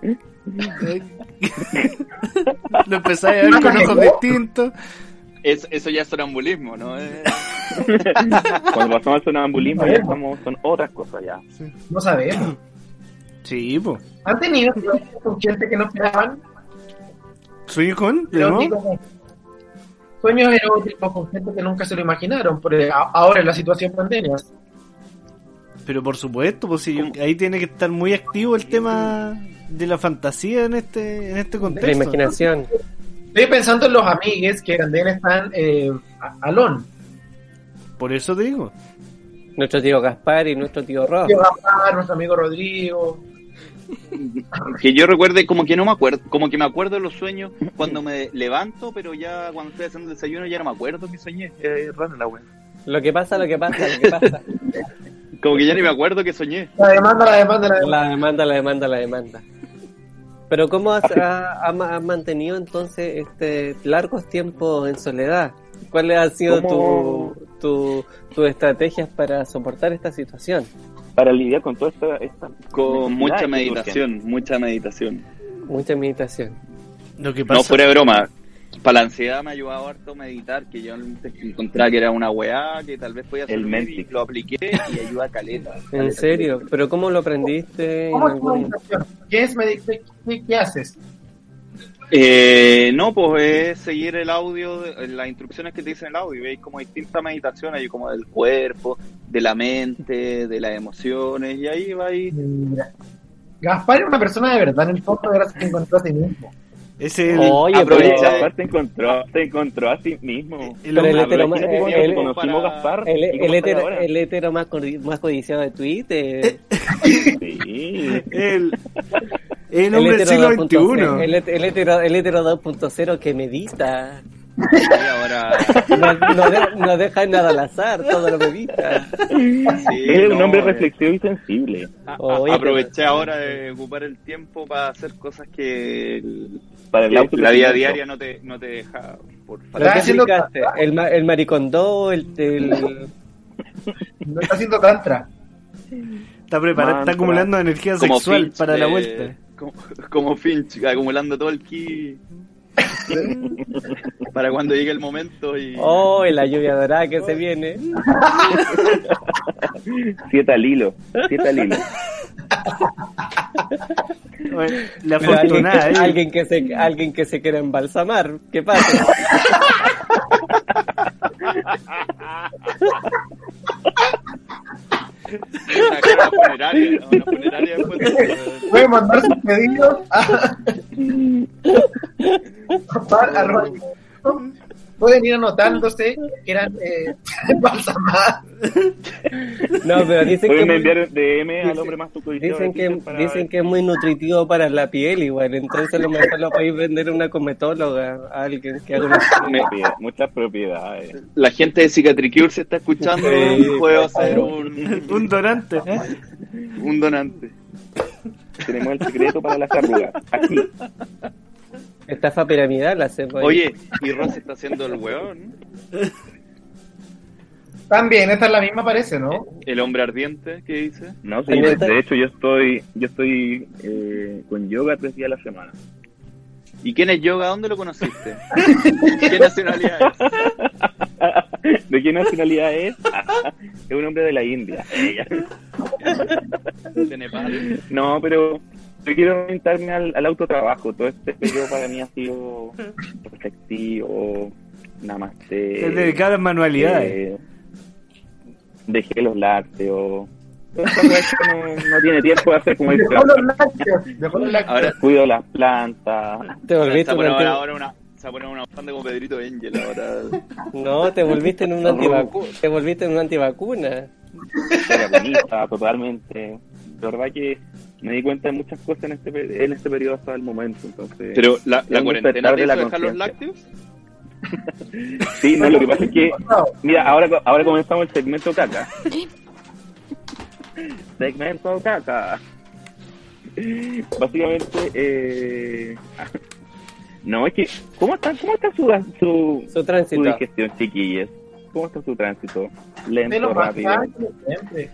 Lo empezáis a ver con ojos distintos. Es- eso ya es sonambulismo, ¿no? Eh, Cuando pasamos al sonambulismo ya estamos con otras cosas ya. No sabemos. Sí, po. ¿Han tenido sueños con gente que no esperaban? ¿Sueño con? ¿De nuevo? Eróticos, sueños eróticos con gente que nunca se lo imaginaron, porque a- ahora en la situación pandemia. Pero por supuesto, pues sí, ¿Cómo? ahí tiene que estar muy activo el tema de la fantasía en este en este La contexto. imaginación. Estoy pensando en los amigues que también están eh, a- alón. Por eso te digo. Nuestro tío Gaspar y nuestro tío Ross. Tío Gaspar, nuestro amigo Rodrigo. que yo recuerde, como que no me acuerdo, como que me acuerdo de los sueños cuando me levanto, pero ya cuando estoy haciendo el desayuno ya no me acuerdo que soñé. Es raro la wea. Lo que pasa, lo que pasa, lo que pasa. Como que ya ni me acuerdo que soñé. La demanda, la demanda, la demanda. La demanda, la demanda, la demanda. Pero ¿cómo has, ha, ha- has mantenido entonces este largos tiempos en soledad? ¿Cuáles han sido ¿Cómo? tu, tu, tus estrategias para soportar esta situación? Para lidiar con toda esta... esta Con mucha necesidad que meditación, mucha meditación. Mucha meditación. Lo que No, pasa... fuera de broma. Para la ansiedad me ha ayudado harto meditar, que yo antes encontraba que era una weá, que tal vez podía El servir, y Mentic. lo apliqué y ayuda a caleta. ¿En serio? ¿Pero cómo lo aprendiste? en ¿Cómo es tu algún- meditación? ¿Qué es meditación? ¿Qué, qué haces? Eh, no, pues es seguir el audio, de- las instrucciones que te dicen el audio. Veis como distintas meditaciones, hay como del cuerpo, de la mente, de las emociones, y ahí va ahí. Mira. Gaspar es una persona de verdad, en el fondo, gracias que encontró a sí mismo. Es el... Oye, Aprovecha pero- de- Gaspar te encontró, te encontró a sí mismo. el Pero el hombre- hetero más, Imagínate cuando el, te conocimos, para- Gaspar, el, y el, cómo estás hetero, ahora. el hetero más, codi- más codiciado de Twitter. Sí. el... El hombre del hetero siglo dos punto cero, veintiuno. El, het- el hetero, el hetero dos punto cero que medita. Y ahora. No, no, de- no deja nada al azar, todo lo medita. Sí, Él es un no, hombre eh, reflexivo y sensible. a- a- Oye, aproveché pero- ahora de ocupar el tiempo para hacer cosas que, el- Para el que la autocrecimiento. vida diaria no te, no te deja por ¿Pero falta. qué haciendo- aplicaste? ¿El, ma- el maricondó? El, el... No está haciendo tantra. Está preparado, está Mantra. acumulando energía Como sexual Finch para de- la vuelta. Como, como Finch, acumulando todo el ki para cuando llegue el momento y Oh, y la lluvia dorada que se viene. Siete al hilo. Siete al hilo. Bueno, la Pero alguien, afortunada, que, ¿eh? alguien, que se, alguien que se quiera embalsamar. ¿Qué pasa? una funeraria, una funeraria después de- Puede mandar sus pedidos a Gaspar, arroba, pueden ir anotándose que eran eh, embalsamadas. No, pero dicen Pueden que, enviar D M al dicen- hombre más codiciado dicen de que, Twitter para dicen ver- que es muy nutritivo para la piel igual. Entonces a lo mejor lo podéis vender a una cometóloga, a alguien que haga una... Propiedad- muchas propiedades. la gente de Cicatricure se está escuchando, Sí. puedo hacer un, Un donante. un donante. Tenemos el secreto para las arrugas. Aquí. Estafa piramidal la hacemos ahí. Oye, y Ross está haciendo el weón, También, esta es la misma, parece, ¿no? el hombre ardiente, ¿qué dice? No, sí, También de, está- de hecho yo estoy yo estoy eh, con yoga tres días a la semana. ¿Y quién es Yoga? ¿Dónde lo conociste? ¿Qué nacionalidad es? ¿De qué nacionalidad es? Es un hombre de la India. De Nepal. No, pero yo quiero orientarme al, al autotrabajo. Todo este periodo para mí ha sido reflexivo. Namaste. Es dedicado a las manualidades. eh, dejé los lácteos. Esa cosa que no, no tiene tiempo de hacer como el Dejó los lácteos, dejó los lácteos. Ahora cuido las plantas. Te se volviste va a un poner anti- ahora una, se va a poner una banda como Pedrito Angel ahora. No, te volviste en un antivacu... te volviste en un antivacuna. Vacunista, totalmente. La verdad que me di cuenta de muchas cosas en este pe- en este periodo hasta el momento. Entonces, Pero la, es la un cuarentena despertar te de la hizo dejar los conciencia. lácteos. Sí, no, lo que pasa es que, mira, ahora, ahora comenzamos el segmento caca. Segmento caca. Básicamente, eh... no, es que, ¿cómo está, cómo está su, su, Su su tránsito. digestión, chiquillos? ¿Cómo está su tránsito? De Lento, lo más rápido. fácil siempre.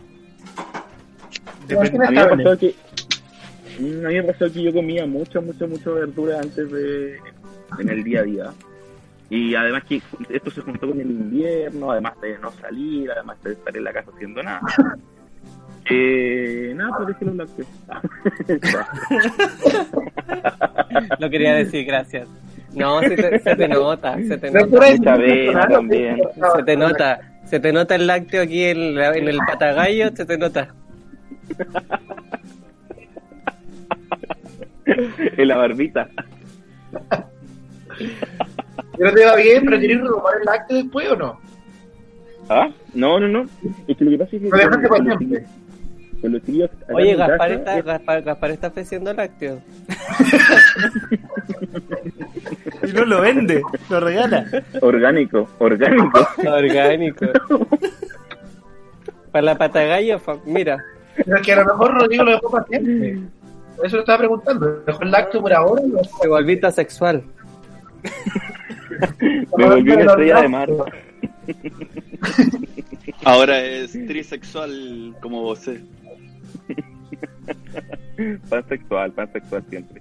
Depende- A mí me Estable. pasó que mm, a mí me pasó que yo comía mucho, mucho, mucho verdura antes de en el día a día. Y además que esto se juntó con el invierno, además de no salir, además de estar en la casa haciendo nada. Eh, nada, pues dejé los lácteos. Lo quería decir, gracias. No, se te, se te nota, se te No es nota. pura Mucha avena también. Se te nota, se te nota el lácteo aquí en, la- en el patagallo, se te nota. En la barbita. Pero te va bien, pero querés retomar el lácteo después o no? ¿Ah? No, no, no. Es que lo que pasa es que Lo dejaste para con los siempre. chiquillos- con los chiquillos acá Oye, en mi Gaspar casa está, es Gaspar, Gaspar está ofreciendo lácteo. Y no lo vende, lo regala. orgánico, orgánico. Orgánico. Para la patagallo, fa- mira. Pero es que a lo mejor Rodrigo lo dejó para siempre. Por eso lo estaba preguntando. ¿Dejó el lacto por ahora? Lo dejó Te volviste asexual. Me volví una estrella de mar. Ahora es trisexual como vos. eh. Pansexual, pansexual siempre.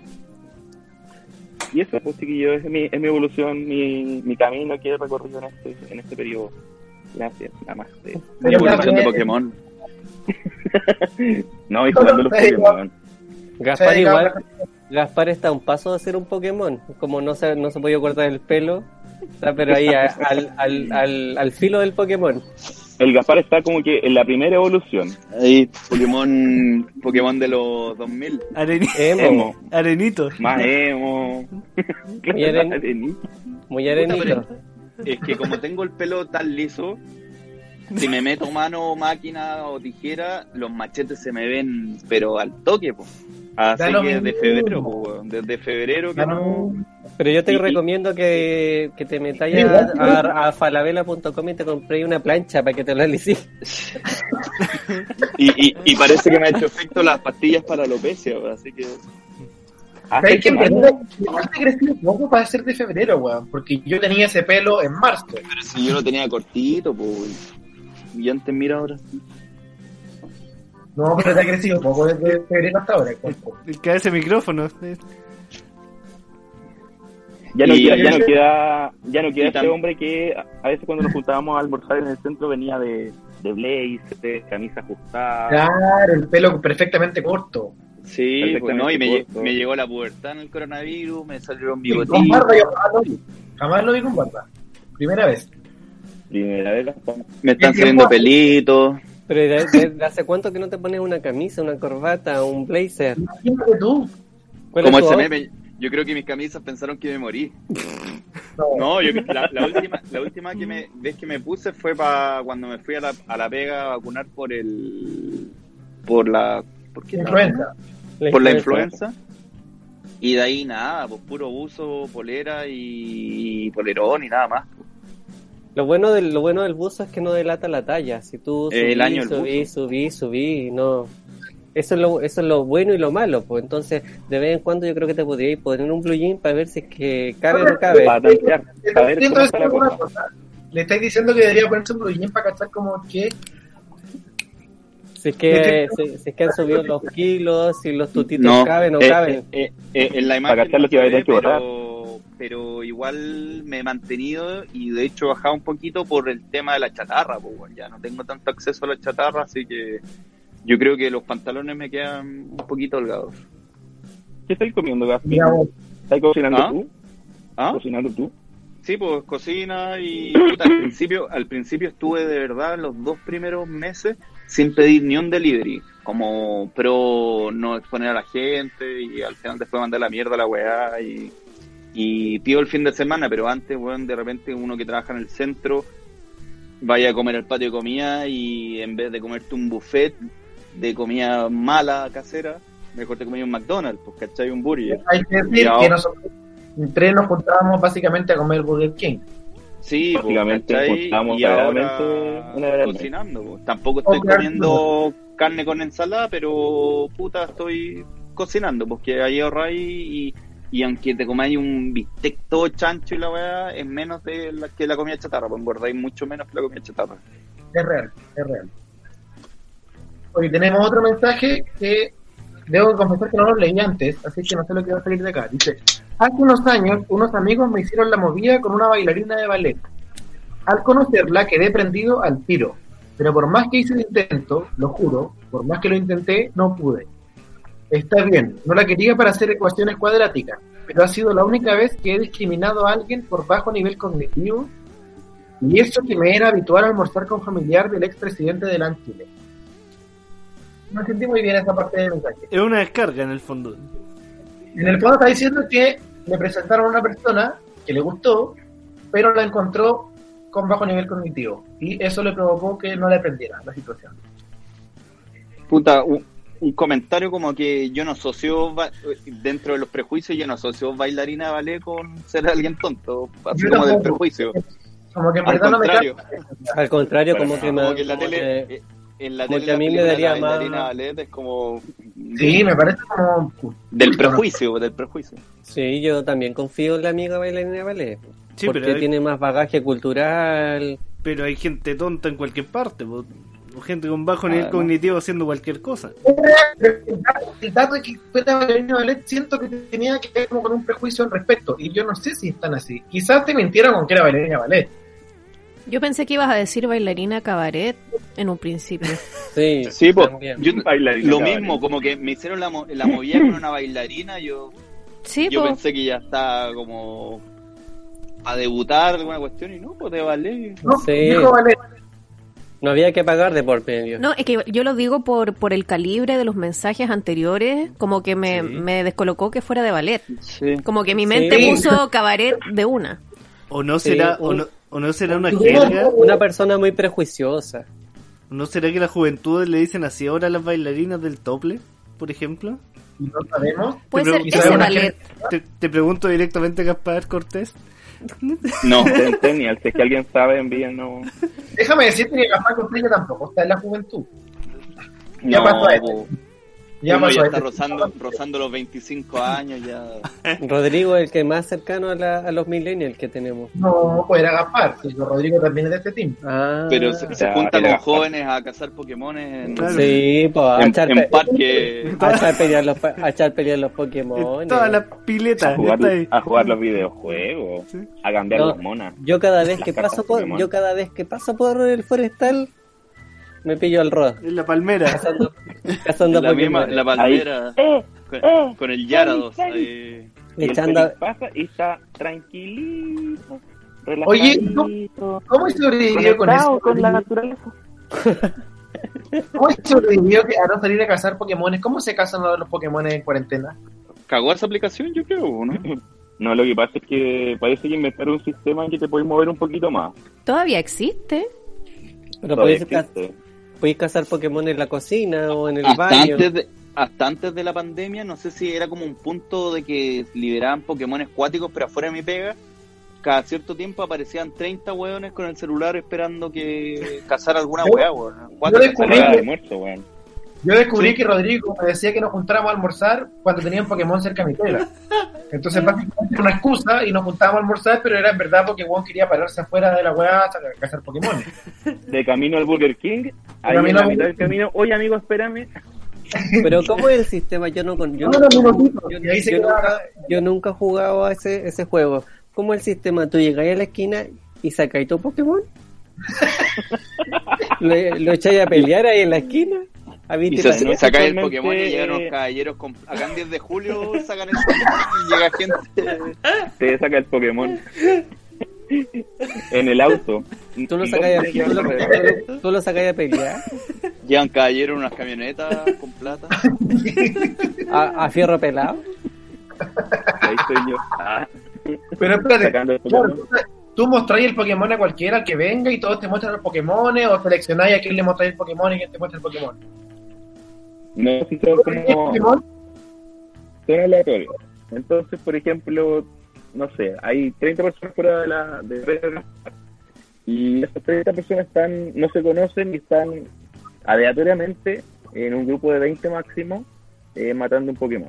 Y eso, pues chiquillos, es mi, es mi evolución, mi, mi camino que he recorrido en este, en este periodo. Gracias, nada más. De... Una evolución de Pokémon. No, y jugando los Pokémon. Gaspar Sí, igual. cabrón. Gaspar está a un paso de ser un Pokémon. Como no se, no se podía cortar el pelo. Está pero ahí a- al, al, al, al filo del Pokémon. El Gaspar está como que en la primera evolución. Ahí, Pokémon, Pokémon de los dos mil. Areni- Emo. Emo, Arenito. más emo. Y aren- Areni- Muy arenito. Es que como tengo el pelo tan liso, si me meto mano, máquina o tijera, los machetes se me ven, pero al toque, po. Así Da lo que desde mismo. febrero, po, weón. Desde febrero que Ya no... no- Pero yo te Y- y- recomiendo que, que te metas Sí, a, igual, a, a falabella punto com y te compré una plancha para que te lo alicies. Y, y, y parece que me ha hecho efecto las pastillas para alopecia, weón. Así que... ¿Sabes qué? Hace Igual igual te crecí un poco para ser de febrero, weón. Porque yo tenía ese pelo en marzo. Pero si yo lo tenía cortito, pues... Y antes mira ahora. No, pero te ha crecido un poco desde febrero hasta ahora. compa. El que ese micrófono. eh. Ya no, Y- queda, ya no queda, ya no queda y este tam- hombre que a veces cuando nos juntábamos a almorzar en el centro venía de, de blazer, camisa ajustada. Claro, el pelo perfectamente corto. Sí, pues no, y me, lle- corto. me llegó la pubertad en el coronavirus, me salieron Con bigotillos. barba yo jamás lo vi. Jamás lo vi con barba. Primera vez. Primera vez la- Me están ¿Qué saliendo tiempo? pelitos. Pero ¿de, de- de hace cuánto que no te pones una camisa, una corbata, un blazer? Imagínate tú. ¿Cuál Como es tu ese outfit? meme, yo creo que mis camisas pensaron que me morí. No. No, yo, la, la última, la última que me, vez que me puse fue para cuando me fui a la, a la Vega a vacunar por el... Por la... ¿Por qué? Influenza. Por la influenza. Y de ahí nada, pues puro buzo, polera y polerón y nada más. Lo bueno del lo bueno del buzo es que no delata la talla. Si tú subí, El año del subí, buzo. subí, subí, no. Eso es lo eso es lo bueno y lo malo, pues entonces de vez en cuando yo creo que te podríais poner un blue jean para ver si es que cabe o no cabe. para tantear, para ver Entiendo cómo eso está la como una cosa. cosa. Le estáis diciendo que debería ponerse un blue jean para cachar como que Si es que si, si es que han subido los kilos, si los tutitos No, caben o eh, caben. eh, eh, en la imagen Para gastar lo no que iba a se tener ve, que borrar. pero, pero igual me he mantenido y de hecho he bajado un poquito por el tema de la chatarra, pues, bueno, ya no tengo tanto acceso a la chatarra, así que yo creo que los pantalones me quedan un poquito holgados. ¿Qué estáis comiendo, Gaspi? digamos, ¿Estás cocinando ¿Ah? tú? ¿Ah? ¿Cocinando tú? Sí, pues cocina y puta, al principio, al principio estuve de verdad los dos primeros meses sin pedir ni un delivery, como pro no exponer a la gente y al final después mandar la mierda a la weá y, y pido el fin de semana, pero antes, weón, de repente uno que trabaja en el centro vaya a comer al patio de comida y en vez de comerte un buffet de comida mala casera, mejor te comí un McDonald's, pues, ¿cachai? Un burger. hay que decir Y ahora- que nosotros tres nos juntábamos básicamente a comer Burger King. Sí, pues, Básicamente, ¿cachai? juntamos Y ahora verdaderamente una vez al mes. cocinando. Pues. Tampoco estoy Oh, claro. comiendo carne con ensalada, pero puta, estoy cocinando, porque ahí ahorráis y, y aunque te comáis un bistec todo chancho y la weá, es menos de la, que la comida chatarra, pues engordáis mucho menos que la comida chatarra. Es real, es real. Hoy tenemos otro mensaje que debo confesar que no lo leí antes, así que no sé lo que va a salir de acá. Dice, hace unos años unos amigos me hicieron la movida con una bailarina de ballet. Al conocerla quedé prendido al tiro, pero por más que hice el intento, lo juro, por más que lo intenté, no pude. Está bien, no la quería para hacer ecuaciones cuadráticas, pero ha sido la única vez que he discriminado a alguien por bajo nivel cognitivo, y eso que me era habitual almorzar con familiar del expresidente de LAN Chile. No sentí muy bien esa parte del mensaje. Es una descarga en el fondo. En el fondo está diciendo que le presentaron a una persona que le gustó, pero la encontró con bajo nivel cognitivo, y eso le provocó que no le aprendiera la situación. Puta, un, un comentario como que yo no asocio, ba- dentro de los prejuicios, yo no asocio bailarina de ballet con ser alguien tonto, así Yo como del tampoco. prejuicio. Como que en Al verdad no me contrario. cae. Al contrario, Pero como no, que, me- como que en la como tele, que- eh, en la como tele que a la mí me película daría La más- bailarina ballet es como Sí, me parece como... del prejuicio, del prejuicio. Sí, yo también confío en la amiga bailarina de ballet. Sí, porque pero hay- tiene más bagaje cultural. Pero hay gente tonta en cualquier parte, po. Gente con bajo nivel Ah, no. cognitivo haciendo cualquier cosa. El dato, el dato de que fuera bailarina de ballet siento que tenía que ver como con un prejuicio al respecto. Y yo no sé si están así. Quizás te mintieron con que era bailarina de ballet. Yo pensé que ibas a decir bailarina cabaret en un principio. Sí, Sí, pues, también. yo, Bailarina lo cabaret. mismo, como que me hicieron la, mo- la movida con una bailarina, yo, Sí, yo po. pensé que ya estaba como a debutar alguna cuestión y no, pues de ballet. No, Sí. dijo ballet. No había que pagar de por medio. No, es que yo lo digo por, por el calibre de los mensajes anteriores, como que me, Sí. me descolocó que fuera de ballet. Sí. Como que mi mente Sí. puso cabaret de una. O no Sí, será, un- o no, o no será una Sí. jerga, Una persona muy prejuiciosa. o no será que la juventud le dicen así ahora a las bailarinas del tople, por ejemplo. Y no sabemos. Puede Pero- ser ¿y ese sabemos ballet. Te, te pregunto directamente, Gaspar Cortés. No, Centennial, si es que alguien sabe, envíenos. Déjame decirte que Gaspar Costello tampoco está en la juventud. Ya no, pasó a este. po. Ya Uno pasó ya a está este. rozando, rozando los veinticinco años ya. Rodrigo es el que más cercano a, la- a los millennials que tenemos. No, pues era Gaspar. Si Rodrigo también es de este team. Ah, Pero se, se ya, junta era con Gaspar. jóvenes a cazar Pokémones en, Claro. sí, pues a en, echar, en pe- parque. a echar pelear los, pa- a echar pelear los Pokémon. Toda la pileta. A jugar, está ahí. a jugar los videojuegos, Sí. a cambiar No. las monas. Yo cada vez Las que cartas paso por, Pokémon. yo cada vez que paso por el forestal me pillo al Rod En la palmera. cazando, cazando La misma, Pokémon. la palmera. Con, con el Yarados. ahí. Y el Echando, Félix pasa y está tranquilito, Oye, relajadito, ¿Cómo se sobrevivió con conectado eso? con la naturaleza. ¿Cómo se sobrevivió que a no salir a cazar Pokémones? ¿Cómo se cazan los los Pokémones en cuarentena? Cagó esa aplicación, yo creo, ¿no? No, lo que pasa es que parece que inventaron un sistema en que te puedes mover un poquito más. Todavía existe. pero Todavía podéis, ca- existe. podéis cazar Pokémon en la cocina o en el Hasta baño. antes, de, hasta antes de la pandemia, no sé si era como un punto de que liberaban Pokémon acuáticos, pero afuera de mi pega, cada cierto tiempo aparecían treinta hueones con el celular esperando que cazara alguna Yo- hueá, weón. yo Acuática, descubrí Hora de que- almuerzo, weón. Yo descubrí Sí. que Rodrigo me decía que nos juntáramos a almorzar cuando tenían Pokémon cerca de mi pega. Entonces, básicamente era una excusa y nos juntábamos a almorzar, pero era en verdad porque Juan quería pararse afuera de la weá a cazar Pokémon. De camino al Burger King, ahí camino en la al mitad Burger del camino, oye amigo, espérame. Pero ¿cómo es el sistema? Yo no con- yo, No, no- no, minutitos, yo- y ahí se yo quedaba- nunca, yo nunca he jugado a ese, ese juego. ¿Cómo es el sistema? ¿Tú llegáis a la esquina y sacáis tu Pokémon? ¿Lo, lo echáis a pelear ahí en la esquina? ¿A Y viste se, pasar? no, sacan el actualmente, Pokémon y llegan eh, los caballeros con, acá en diez de julio sacan el Pokémon y llega gente. Te saca el Pokémon. En el auto. ¿Tú lo Y sacáis a, dos días tú lo- alrededor. tú lo- tú lo sacáis a pelear? Llegan caballeros en unas camionetas con plata. ¿A, a fierro pelado? Ahí estoy yo. Ah, Pero espérate, sacando el claro, Pokémon. tú- tú mostráis el Pokémon a cualquiera, al que venga, y todos te muestran los Pokémon, o seleccionáis a quién le mostráis el Pokémon y quién te muestra el Pokémon. No, si son ¿El como Pokémon? son aleatorios. Entonces, por ejemplo, no sé, hay treinta personas fuera de la de y esas treinta personas están no se conocen y están aleatoriamente en un grupo de veinte máximo eh, matando un Pokémon.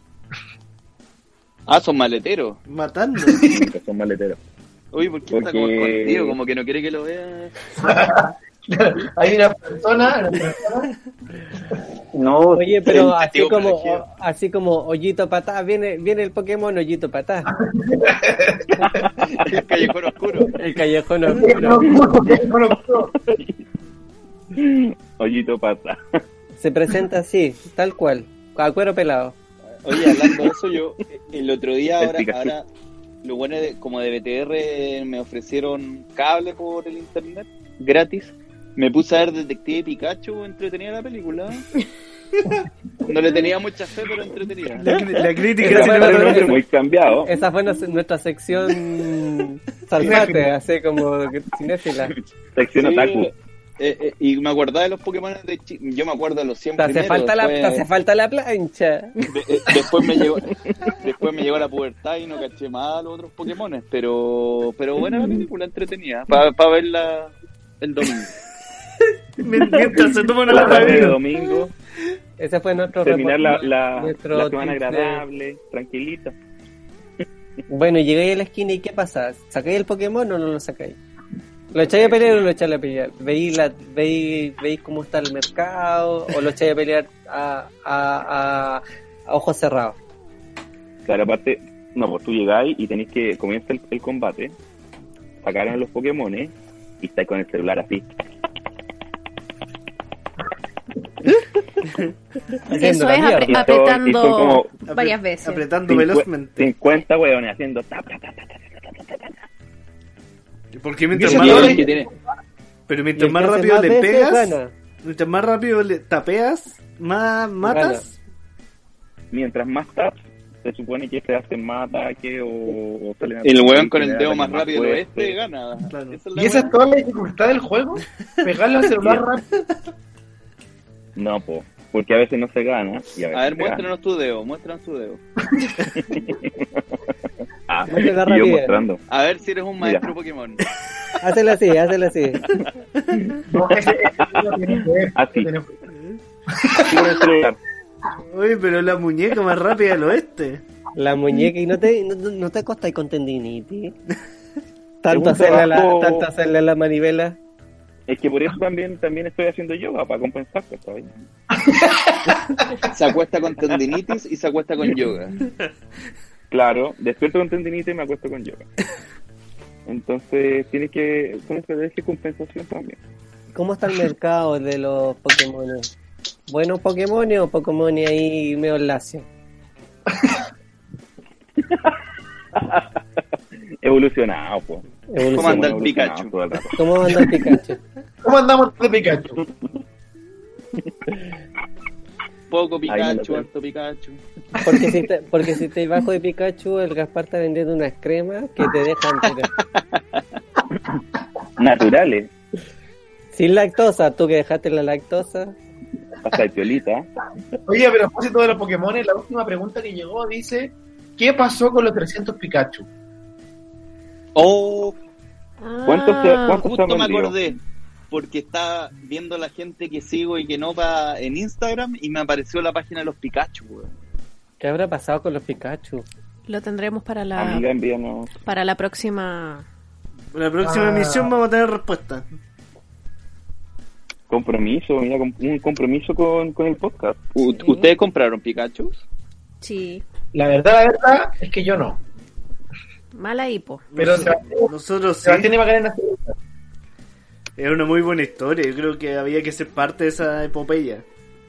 Ah, son maleteros. Matando. Que son maleteros. Uy, ¿por qué está como Porque- escondido? Como que no quiere que lo vea. Hay una persona, una persona No, Oye, pero el así tío como, protegido. así como Hoyito Patá, viene, viene el Pokémon Hoyito Patá, El callejón oscuro. el callejón no, oscuro. no, no, no, no. Hoyito pasa. Se presenta así, tal cual, a cuero pelado. Oye, hablando de eso, yo el otro día, El ahora, Pikachu. ahora lo bueno de, como de B T R me ofrecieron cable por el internet, gratis. Me puse a ver Detective Pikachu, entretenida la película. No le tenía mucha fe, pero entretenida. La, cri- la crítica Esa se fue le va la- a Un hombre dar- muy cambiado. Esa fue nos- nuestra sección salpate, así como cinéfila. Sección Sí, otaku. Eh, eh, y me acordaba de los Pokémon de chi- yo me acuerdo de los cien Te hace primeros, falta la, después, te hace falta la plancha. de- eh, después me llegó después me llegó la pubertad y no caché más a los otros Pokémon, pero pero buena la película, entretenida para pa verla el domingo. Mientras se toma una La copa tarde de de vino. domingo, Ese fue nuestro terminar la, reporte, la, nuestro la semana tip de- agradable, tranquilita. Bueno, llegáis a la esquina y ¿qué pasa? ¿Sacáis el Pokémon o no lo sacáis? ¿Lo echáis a pelear o lo echáis a pelear? ¿Veis, la, veis, ¿Veis cómo está el mercado o lo echáis a pelear a, a, a, a ojos cerrados? Claro, aparte, no, pues tú llegáis y tenéis que, comienza el, el combate, sacaron los Pokémones y estáis con el celular así. Eso la es mierda. apre- Y son- apretando y son como varias veces. Apretando cincu- velozmente. cincuenta hueones haciendo tap, tap, tap, tap, tap, tap, tap, tap. Porque mientras Ese más, tío Y es- el que tiene- pero Y mientras el más que hace rápido más le veces, pegas, gana. mientras más rápido le tapeas, más matas. Mientras más taps, se supone que se hacen más ataques o, o salen el weón ataques con el dedo ataques más rápido del fuertes. oeste gana. Claro. Esa es la ¿Y esa weá. es toda la dificultad del juego? ¿Pegarle al celular rápido? No, po, porque a veces no se gana. Y a, veces A ver, se gana. muéstranos tu dedo, muéstranos tu dedo. Ah, Muestra la y yo rapidez. mostrando. A ver si eres un maestro Mira. Pokémon. Hazlo así, hazlo así. No, ese, ese no tiene poder. Así. Tiene- Así con el celular. Oye, pero la muñeca más rápida del oeste. La muñeca, y no te, no, no te acostáis con tendinitis. Tanto un hacerle, a la, trabajo- tanto hacerle a la manivela. Es que por eso también, también estoy haciendo yoga, para compensar, pues, ¿sabes? Se acuesta con tendinitis y se acuesta con yoga. Claro, despierto con tendinitis y me acuesto con yoga. Entonces, tiene que, con estrategia de compensación también. ¿Cómo está el mercado de los Pokémon? ¿Buenos Pokémon o Pokémon ahí medio lacio? Evolucionado, pues. ¿Cómo anda el Evolucionado Pikachu? todo el rato. ¿Cómo anda el Pikachu? ¿Cómo andamos de Pikachu? Poco Ahí me Pikachu, lo harto Pikachu. Porque si te, porque si te bajo de Pikachu, el Gaspar está vendiendo unas cremas que te dejan pero, Naturales, sin lactosa. Tú que dejaste la lactosa. hasta el piolita. Oye, pero a propósito de los Pokémon, la última pregunta que llegó dice: ¿qué pasó con los trescientos Pikachu? Oh, ¿Cuántos se- Ah, cuántos se justo me vendió? acordé. Porque estaba viendo la gente que sigo y que no pa en Instagram y me apareció la página de los Pikachu, weón. ¿Qué habrá pasado con los Pikachu? Lo tendremos para la Amiga, envíanos. para la próxima. La próxima Ah. emisión vamos a tener respuesta. Compromiso, mira, com- un compromiso con, con el podcast. U- Sí. ¿Ustedes compraron Pikachu? Sí, La verdad, la verdad es que yo no. mala hipo. Pero Nos- Sebastián, nosotros sí. Sebastián y Macarena sí. Es una muy buena historia. Yo creo que había que ser parte de esa epopeya.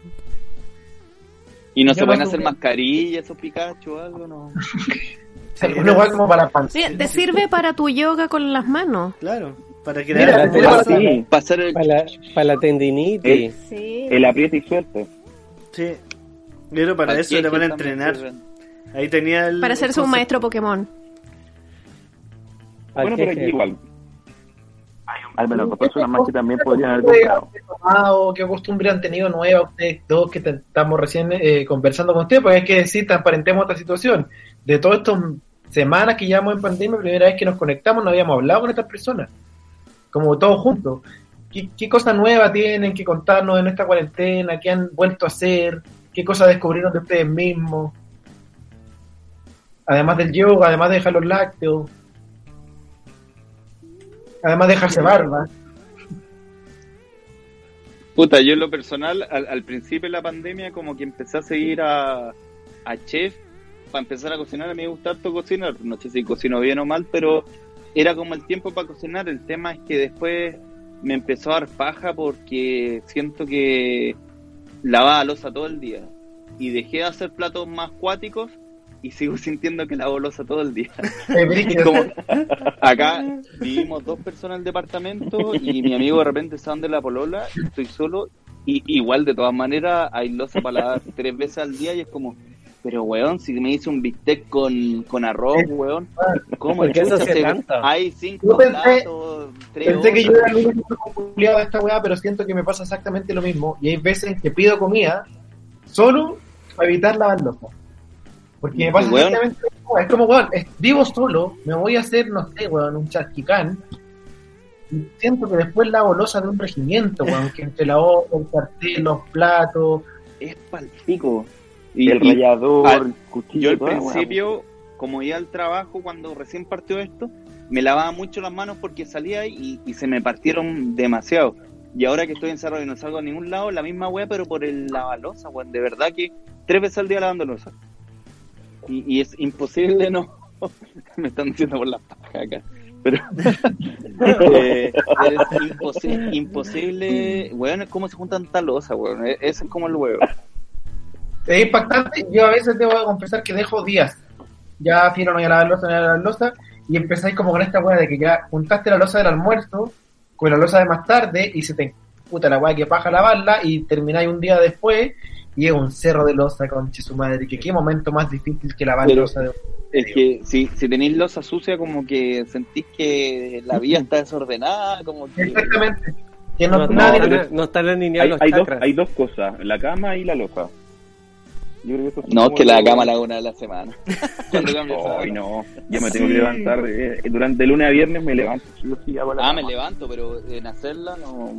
¿Y no Yo se pueden no hacer compré. mascarillas esos Pikachu o algo? No. Alguna igual como para la panza. Mira, te sirve para tu yoga con las manos. Claro, para Mira, crear. la mira, tele- Sí, Pasar el... Para la, para la tendinitis. Sí. el aprieta y suelta. Sí. Pero para al eso era Kegel para también entrenar. sirven. Ahí tenía el. Para hacerse el un concepto. maestro Pokémon. ¿Para Bueno, qué? pero aquí igual. Al menos dos personas más que también ¿Qué podrían haber costumbre comprado. han tomado? ¿Qué costumbre han tenido nueva ustedes dos que te- estamos recién eh, conversando con ustedes? Porque hay que decir, transparentemos esta situación. De todas estas semanas que llevamos en pandemia, primera vez que nos conectamos, no habíamos hablado con estas personas. Como todos juntos. ¿Qué, qué cosas nuevas tienen que contarnos en esta cuarentena? ¿Qué han vuelto a hacer? ¿Qué cosas descubrieron de ustedes mismos? Además del yoga, además de dejar los lácteos. Además de dejarse barba. Puta, yo en lo personal, al, al principio de la pandemia, como que empecé a seguir a, a chef para empezar a cocinar. A mí me gusta harto cocinar, no sé si cocino bien o mal, pero era como el tiempo para cocinar. El tema es que después me empezó a dar paja porque siento que lavaba loza todo el día y dejé de hacer platos más cuáticos y sigo sintiendo que lavo loza todo el día. Eh, Y brígido. como acá vivimos dos personas en el departamento y mi amigo de repente está donde la polola y estoy solo y igual de todas maneras hay loza para lavar tres veces al día y es como Pero, weón, si me hice un bistec con, con arroz, weón, ¿cómo ¿Por qué eso chucha hace se- tanto? Hay cinco Yo pensé- platos, tres Pensé que yo horas. era el único culiado de esta weá, pero siento que me pasa exactamente lo mismo. Y hay veces que pido comida solo para evitar lavar losa. Porque me pasa Weón. exactamente lo mismo. Es como, weón, es- vivo solo, me voy a hacer, no sé, weón, un charquicán. Y siento que después lavo losa de un regimiento, weón, que entre la olla, el sartén, los platos. Es palpico. el rallador, al- el cuchillo. Yo al toda la weá, principio, como iba al trabajo cuando recién partió esto, me lavaba mucho las manos porque salía y, y se me partieron demasiado. Y ahora que estoy encerrado y no salgo a ningún lado, la misma weá, pero por el lavalosa, weón. De verdad que tres veces al día lavando losa. Y, y es imposible, no. Me están diciendo por las pajas acá. Pero, eh, pero es imposi- imposible, weón, es como se juntan tanta losa, weón. E- Ese es como el huevo. Es impactante. Yo a veces debo confesar que dejo días. Ya fiero, no voy a lavar losa, no voy a lavar losa. Y empezáis como con esta weá de que ya juntaste la losa del almuerzo con la losa de más tarde y se te puta la weá que paja lavarla y termináis un día después y es un cerro de losa, conche su madre. Que qué momento más difícil que lavar Pero- losa de Es que si, si tenéis losa sucia, como que sentís que la vida está desordenada, como que... Exactamente. Que no, No, no, nadie. no, no están alineados Hay, los hay, dos, chakras. hay dos cosas, la cama y la losa. Yo creo que eso es No, es como que la lo- cama la hago una de la semana. Cuando cambio esa Ay, hora. no, yo me tengo Sí. que levantar. eh, durante lunes a viernes me levanto. sí o sí, hago la Ah, cama. me levanto, pero en hacerla no...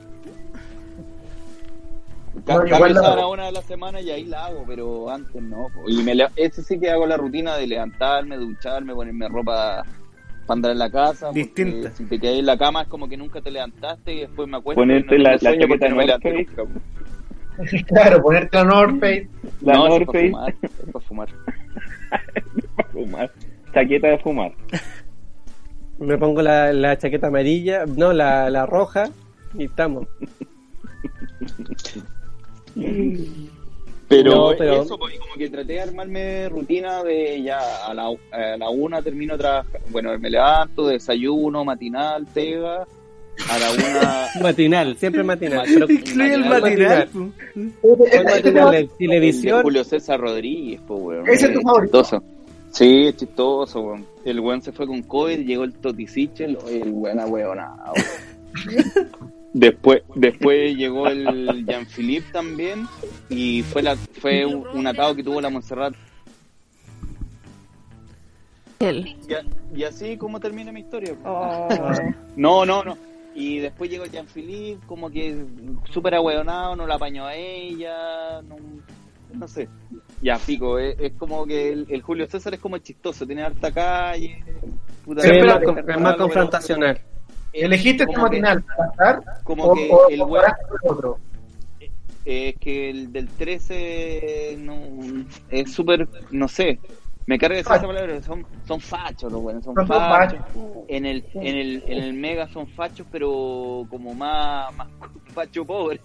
No, Ca- igual Cambio la- esa hora una de la semana y ahí la hago, pero antes no. po. Y me le- ese sí que hago la rutina de levantarme, ducharme, ponerme ropa para andar en la casa. porque Distinta. Si te quedas en la cama es como que nunca te levantaste y después me acuesto Ponerte y no la, tengo la sueño porque chaqueta no me levanté North Face, nunca. Claro, ponerte la North Face. la no, North es para Face, fumar, es para fumar. para fumar. Chaqueta de fumar. Me pongo la, la chaqueta amarilla, no, la, la roja, y estamos. Pero, No, pero- eso, pues, como que traté de armarme rutina de ya a la, a la una termino trabajar. Bueno, me levanto, desayuno, matinal, pega. A la una. Matinal, siempre matinal. Pero- Incluye el matinal, matinal. matinal. po. ¿Cuál Este matinal? ¿El El de televisión? Julio César Rodríguez, pues, weón. ¿Ese es tu Eh, favorito? Chistoso. Sí, es chistoso, weón. El weón se fue con COVID, llegó el Toti Sichel, el weón a weonado. Después, después llegó el Jean-Philippe también y fue la, fue un, un atado que tuvo la Montserrat. Él. Y, a- y así como termina mi historia. No, no, no. Y después llegó Jean-Philippe, como que súper ahueonado, no la apañó a ella, no, no sé. Ya, pico, es, es como que el, el Julio César es como chistoso, tiene harta calle. Puta, Sí, Pero es más, espérate, con- es pero- más confrontacional. ¿Elegiste este como que- matinal para estar? como o, que o el comparaste con otro? Es que el del trece no, es súper, no sé, me carga decir esa palabra, son, son fachos los buenos, son Son todos fachos. fachos. En el, en el, en el Mega son fachos, pero como más, más facho pobre.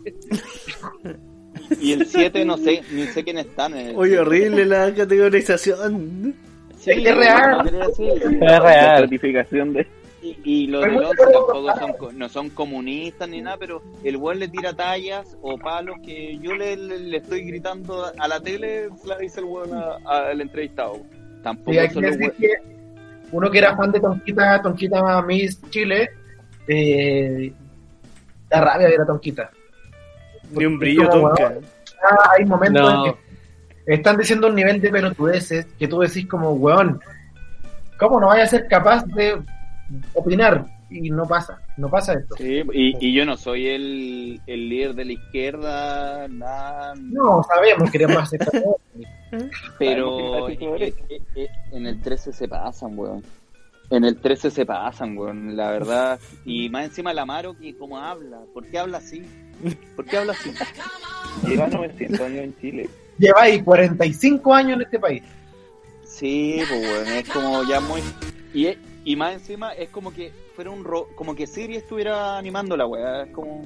Y el siete no sé, ni sé quiénes están. En el Oye, horrible la categorización. Sí, Es real. no quería decir. Es La real. certificación de. Y, y los Hay del mucho once que tampoco son, recortar. co- no son comunistas ni nada, pero el weón le tira tallas o palos que yo le, le, le estoy gritando a la tele, se la dice el weón a- a- al entrevistado. Tampoco Y hay que son los decir weones- que uno que era fan de Tonquita, Tonquita Miss Chile, eh, da rabia ver a Tonquita. Ni un brillo, Como, tonca. weón, ah, hay momentos No. en que están diciendo un nivel de pelotudeces que tú decís como, weón, ¿cómo no vaya a ser capaz de opinar? Y no pasa, no pasa esto. Sí, y, y yo no soy el, el líder de la izquierda, nada, No, sabemos que eres más sectario. pero Sabemos que no eh, eh, eh, en el trece se pasan, weón. En el trece se pasan, weón, la verdad. Y más encima el Amaro, que como habla, ¿por qué habla así? ¿Por qué habla así? Lleva novecientos años en Chile. Lleváis cuarenta y cinco años en este país. Sí, pues weón, es como ya muy... Y, es- y más encima es como que fuera un ro... como que Siri estuviera animando la weá, es como...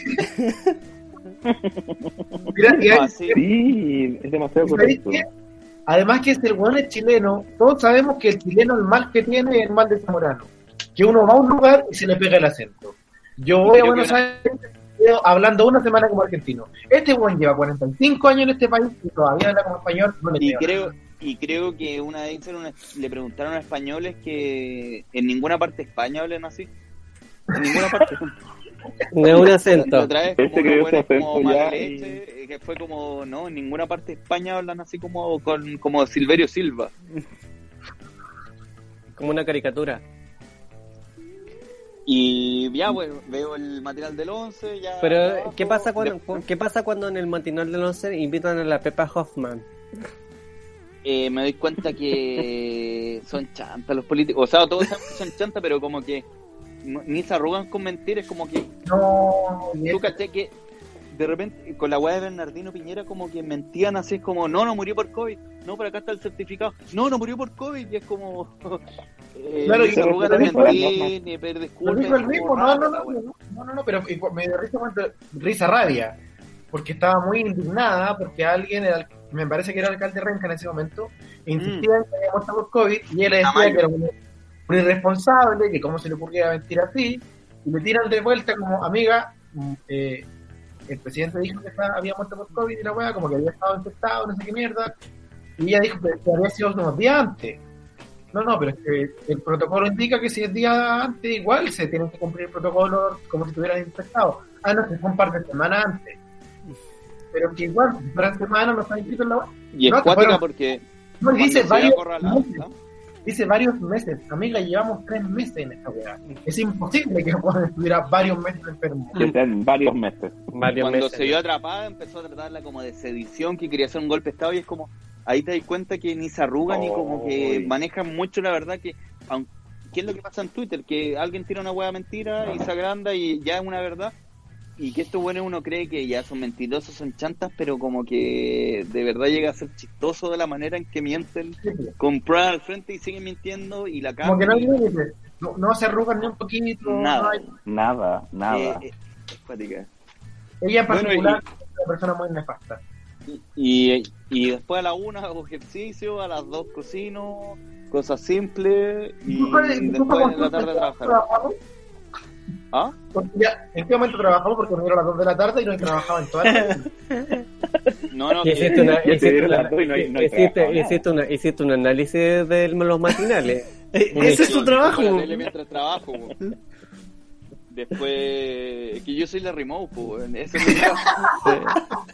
Mira, y hay- Ah, sí. Sí, es demasiado ¿Y sabéis correcto. qué? Además que si el weón es chileno, todos sabemos que el chileno el mal que tiene es el mal de Zamorano. Que uno va a un lugar y se le pega el acento. Yo voy a Creo Buenos que una- Aires, video hablando una semana como argentino. Este weón lleva cuarenta y cinco años en este país y todavía habla como español. No le Y creo creo, nada. y creo que una vez hicieron una- le preguntaron a españoles que en ninguna parte de España hablan así. En ninguna parte. De un La acento. otra vez Este como creó unos ese buenos como acento ya mala leche, eh, que fue como, no, en ninguna parte de España hablan así como con como Silverio Silva. Como una caricatura. Y ya, bueno, veo el material del once, ya... Pero, abajo, ¿qué pasa cuando, después, ¿qué pasa cuando en el matinal del once invitan a la Pepa Hoffman? eh, me doy cuenta que son chantas los políticos. O sea, todos saben que son chantas, pero como que no- ni se arrugan con mentiras, como que No, y tú es- caché que de repente con la weá de Bernardino Piñera como que mentían así, es como, no, no murió por COVID, no, por acá está el certificado, no, no murió por COVID, y es como... eh, Claro, ni y se arrugan lo de dijo mentir, ni pedir Lo disculpas. dijo el es mismo, como no, raro no, la no, weá. no, no, no, no, pero igual me dio risa, cuando- risa rabia, porque estaba muy indignada porque alguien, el al- me parece que era el alcalde Renca en ese momento, insistía en que había muerto por COVID y él le decía Tamayo. que era un, un irresponsable, que cómo se le ocurría mentir así, y le tiran de vuelta como, amiga, mm, eh, el presidente dijo que estaba- había muerto por COVID y la weá, como que había estado infectado, no sé qué mierda, y ella dijo que, que había sido unos días antes. No, no, pero es que el protocolo indica que si es día antes, igual se tiene que cumplir el protocolo como si estuvieran infectados. Ah, no, que fue un par de semanas antes. Pero que igual, si fueran semanas, no están inscritos en la web. Y es No, que cuática fueron- porque No, y cuando dice se varios, ve acorralado, meses, ¿no? dice varios meses. Amiga, llevamos tres meses en esta weá. Es imposible que Juan estuviera varios meses enfermo. Que sean varios meses. Varios Cuando meses. se vio atrapado empezó a tratarla como de sedición, que quería hacer un golpe de estado, y es como, ahí te das cuenta que ni se arrugan ni como que Ay. manejan mucho la verdad, que aun- ¿qué es lo que pasa en Twitter? Que alguien tira una hueá mentira y se agranda y ya es una verdad, y que estos buenos uno cree que ya son mentirosos, son chantas, pero como que de verdad llega a ser chistoso de la manera en que mienten, con pruebas al frente y siguen mintiendo y la Como que no, hay cagan. límites. no, no se arrugan ni un poquito. Nada. no hay- Nada, nada. Eh, eh, es cuática. Ella en Bueno, particular es una persona muy nefasta. Y, y después a la una hago ejercicio, a las dos cocino, cosas simples, y ¿Tú cuál- tú después cómo en la tarde estás trabajar. trabajando? ¿Ah? Porque ya, ¿en qué momento trabajamos? Porque me dieron a las dos de la tarde y no he trabajado en toda la No, no, Y que- hiciste, una, Ya te hiciste, dieron una- las dos y no hay- no hay hiciste- trabajado nada. hiciste una- hiciste un análisis de los matinales. Eh, Un Ese es yo su trabajo. pongo la tele mientras trabajo, po. Después, que yo soy la remote, po, weón. Eso es mi trabajo.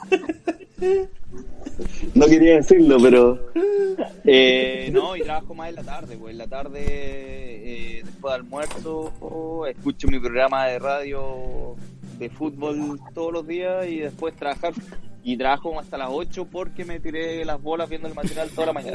No quería decirlo, pero eh, no, y trabajo más en la tarde, pues en la tarde eh, después del almuerzo escucho mi programa de radio de fútbol todos los días y después trabajar, y trabajo como hasta las ocho porque me tiré las bolas viendo el material toda la mañana.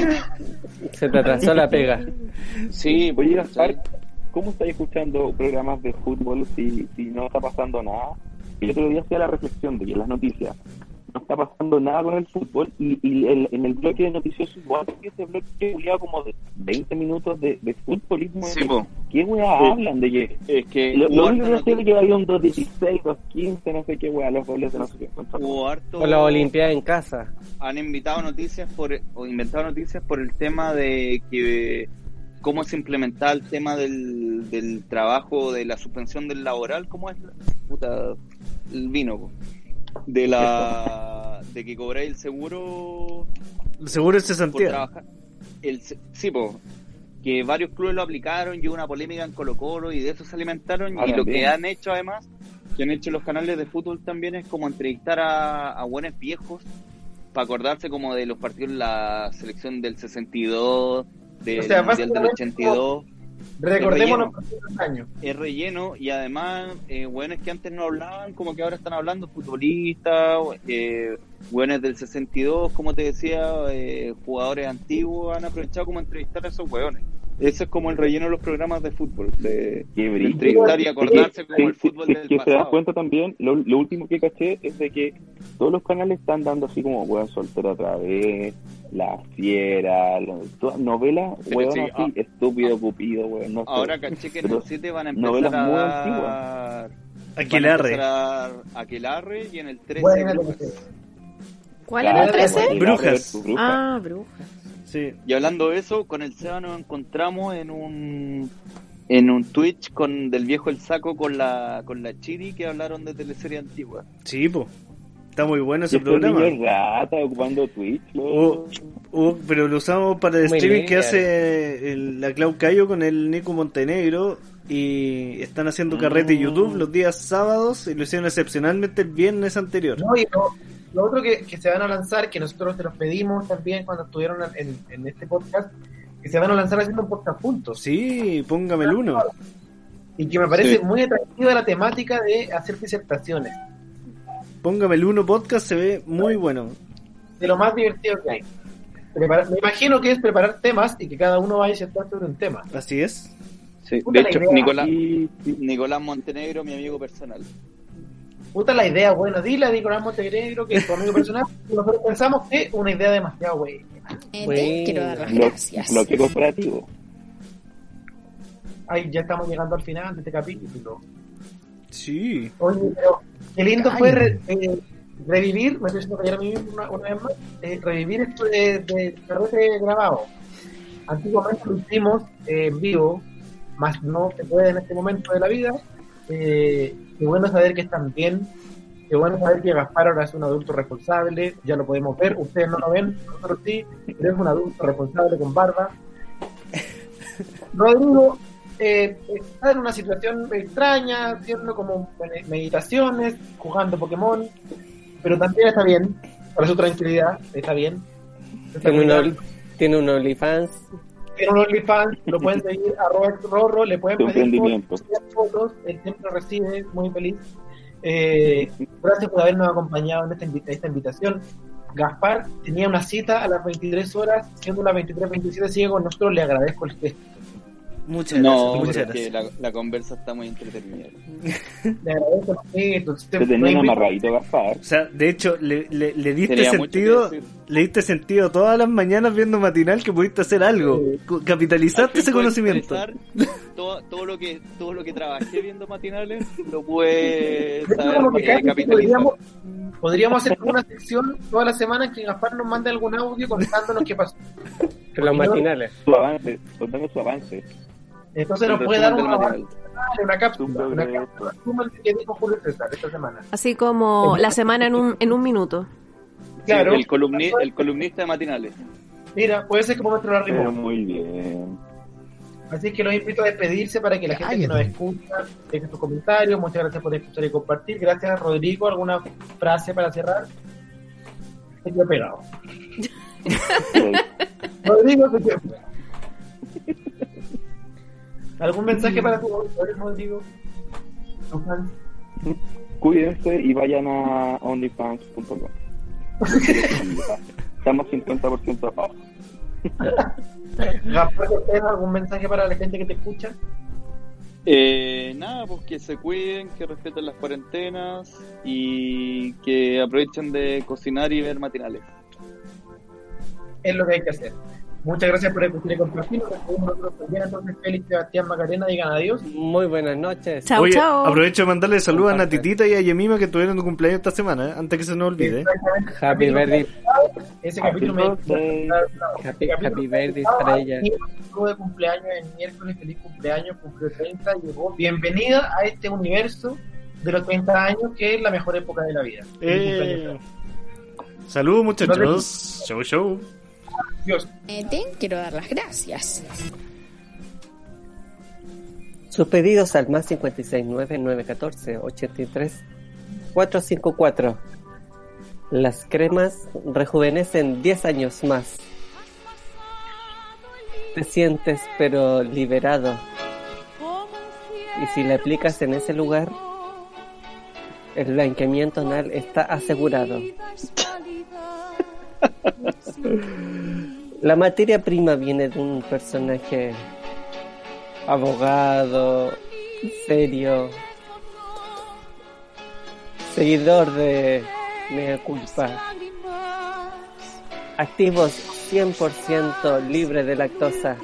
Se te atrasó la pega. Sí, Oye, pues, Gaspar, ¿cómo estáis escuchando programas de fútbol si, si no está pasando nada? El otro día hacía la reflexión de que en las noticias no está pasando nada con el fútbol, y, y el- en el bloque de noticioso igual, que ese bloque culiado como de veinte minutos de, de futbolismo. Sí, po. ¿Qué weá Sí. hablan? De que es que lo, lo hubo único que harta sé es noti- que había un dos dieciséis, dos quince, no sé qué weá, los goles de no sé qué. hubo harto- O la Olimpiada en casa. han invitado noticias por o inventado noticias por el tema de que cómo se implementaba el tema del, del trabajo, de la suspensión del laboral, cómo es la puta el vino, po. de la de que cobráis el seguro Seguro es por cesantía. trabajar. El, se- sí, po, que varios clubes lo aplicaron y hubo una polémica en Colo Colo y de eso se alimentaron, Ah, y lo también. que han hecho además, que han hecho los canales de fútbol también, es como entrevistar a, a buenos viejos para acordarse como de los partidos de la selección del sesenta y dos, del O sea, Mundial del básicamente, ochenta y dos. Recordemos relleno. los primeros años. Es relleno, y además eh, hueones que antes no hablaban, como que ahora están hablando, futbolistas, eh, hueones del sesenta y dos, como te decía, eh, jugadores antiguos han aprovechado como entrevistar a esos hueones. Ese es como el relleno de los programas de fútbol, de, Qué de brillo. entrevistar y acordarse Es que- como el sí, fútbol sí, del que se das pasado. cuenta también, lo, lo último que caché es de que todos los canales están dando así como weón soltero otra vez, La Fiera, lo- todas novelas, Pero weón sí, así, ah, estúpido, cupido, weón, no sé. Ahora caché que en Pero el siete van a empezar novelas a muy dar... Aquelarre. Van a empezar a Aquelarre, y en el trece Buena Brujas. televisión. ¿Cuál era el Claro, trece? weón, Brujas. Brujas. Ah, brujas. Sí. Y hablando de eso, con el Seba nos encontramos en un en un Twitch con del viejo El Saco con la con la Chiri que hablaron de teleserie antigua. Sí, po. Está muy bueno ese Estos programa. niños rata ocupando Twitch, Oh, loco. oh, pero lo usamos para el Muy streaming que lineal. hace el- la Clau Cayo con el Nico Montenegro. Y están haciendo carrete en YouTube los días sábados. Y lo hicieron excepcionalmente el viernes anterior. No, y lo, lo otro que, que se van a lanzar, que nosotros te los pedimos también cuando estuvieron en, en este podcast, que se van a lanzar haciendo un podcast juntos. Sí, póngame el uno. Y que me parece Sí. muy atractiva la temática de hacer disertaciones. Póngame el uno podcast, se ve muy bueno. De lo más divertido que hay. Prepara- me imagino que es preparar temas y que cada uno va a disertar sobre un tema. Así es. Sí, Puta de la hecho, idea. Nicolás, Sí, sí. Nicolás Montenegro, mi amigo personal. Puta la idea, bueno, dile a Nicolás Montenegro que es tu amigo personal. Y nosotros pensamos que es una idea demasiado buena. Eh, Bueno. te quiero dar las Blo- gracias. bloque corporativo. Ay, ya estamos llegando al final de este capítulo. Sí. Oye, pero qué lindo fue re- eh, revivir, me estoy haciendo callar a mí mismo una, una vez más, eh, revivir esto de, de carrete grabado. Antiguamente lo hicimos eh, en vivo, más no se puede en este momento de la vida. Eh, qué bueno saber que están bien, qué bueno saber que Gaspar ahora es un adulto responsable, ya lo podemos ver, ustedes no lo ven, nosotros sí, pero es un adulto responsable con barba. Rodrigo eh, está en una situación extraña, haciendo como med- meditaciones, jugando Pokémon, pero también está bien, para su tranquilidad, está bien. Está Tiene un, cuidado. Only- tiene un OnlyFans. Tiene un OnlyFans, lo pueden seguir, arroba Rorro, le pueden Tu pedir emprendimiento. fotos, fotos, él siempre recibe, muy feliz. Eh, gracias por habernos acompañado en esta, invi- esta invitación. Gaspar tenía una cita a las veintitrés horas, siendo las veintitrés veintisiete sigue con nosotros, le agradezco el gesto. Muchas No, gracias. Muchas porque gracias. la, la conversa está muy entretenida. Le agradezco el gesto. Te tenían amarradito, Gaspar. O sea, de hecho, le, le, le diste Tenía mucho sentido, que decir. le diste sentido todas las mañanas viendo matinal que pudiste hacer algo. Cu- Capitalizaste ese Puedo conocimiento. expresar Todo, todo lo que todo lo que trabajé viendo matinales lo pude Es saber como que eh, casi capitalizar. podríamos, podríamos hacer una sección toda la semana en que Gaspar nos mande algún audio contándonos qué pasó. Los matinales. Su avance, contando su avance. Entonces Un nos puede dar resumen una, del una cápsula, Un una progreso. cápsula, resumen de qué dijo Julio César esta semana. Así como la semana en un, en un minuto. Claro, el, columni- el columnista de matinales. mira, puede ser como nuestro Larry Pero Moore. muy bien. Así que los invito a despedirse para que la gente que nos escucha deje sus comentarios. Muchas gracias por escuchar y compartir. Gracias, Rodrigo. ¿Alguna frase para cerrar? Se quedó pegado. Sí. Rodrigo, se quedó pegado. ¿Algún mensaje para tu auditorio, Rodrigo? ¿Tus fans? Cuídense y vayan a onlyfans punto com. Estamos cincuenta por ciento off. Gaspar, ¿tienes algún mensaje para la gente que te escucha? Eh, nada, pues que se cuiden, que respeten las cuarentenas y que aprovechen de cocinar y ver matinales. Es lo que hay que hacer. Muchas gracias por escuchar y compartir. Nos despedimos nosotros también. Entonces, Félix, Sebastián, Macarena, digan adiós. Muy buenas noches. Chao, Oye, chao. aprovecho de mandarle saludos a Comparte. Natitita y a Yemima que tuvieron tu cumpleaños esta semana, ¿eh? Antes que se nos olvide. Exactamente. Happy birthday. Ese capítulo me birthday. Happy, happy birthday para ella. Estuvo de cumpleaños el miércoles, feliz cumpleaños, cumplió treinta, llegó. Bienvenida a este universo de los treinta años, que es la mejor época de la vida. Feliz Eh, cumpleaños. saludos muchachos. Show, show. Dios. Eh, te quiero dar las gracias. Sus pedidos al más cinco seis nueve nueve uno cuatro ochenta y tres cuatro cinco cuatro. Las cremas rejuvenecen diez años más. Te sientes pero liberado. Y si le aplicas en ese lugar, el blanqueamiento anal está asegurado. La materia prima viene de un personaje abogado, serio, seguidor de Mea Culpa, activos cien por ciento libre de lactosa.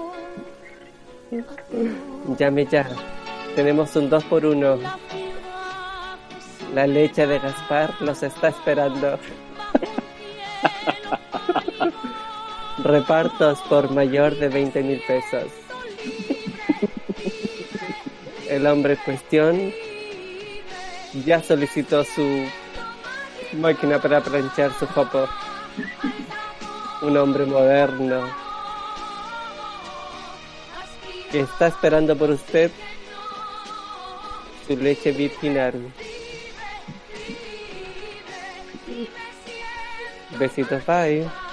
Llame ya, tenemos un dos por uno. La leche de Gaspar los está esperando. Repartos por mayor de veinte mil pesos. el hombre en cuestión ya solicitó su máquina para planchar su popó. Un hombre moderno que está esperando por usted su leche virginal. Besitos, bye.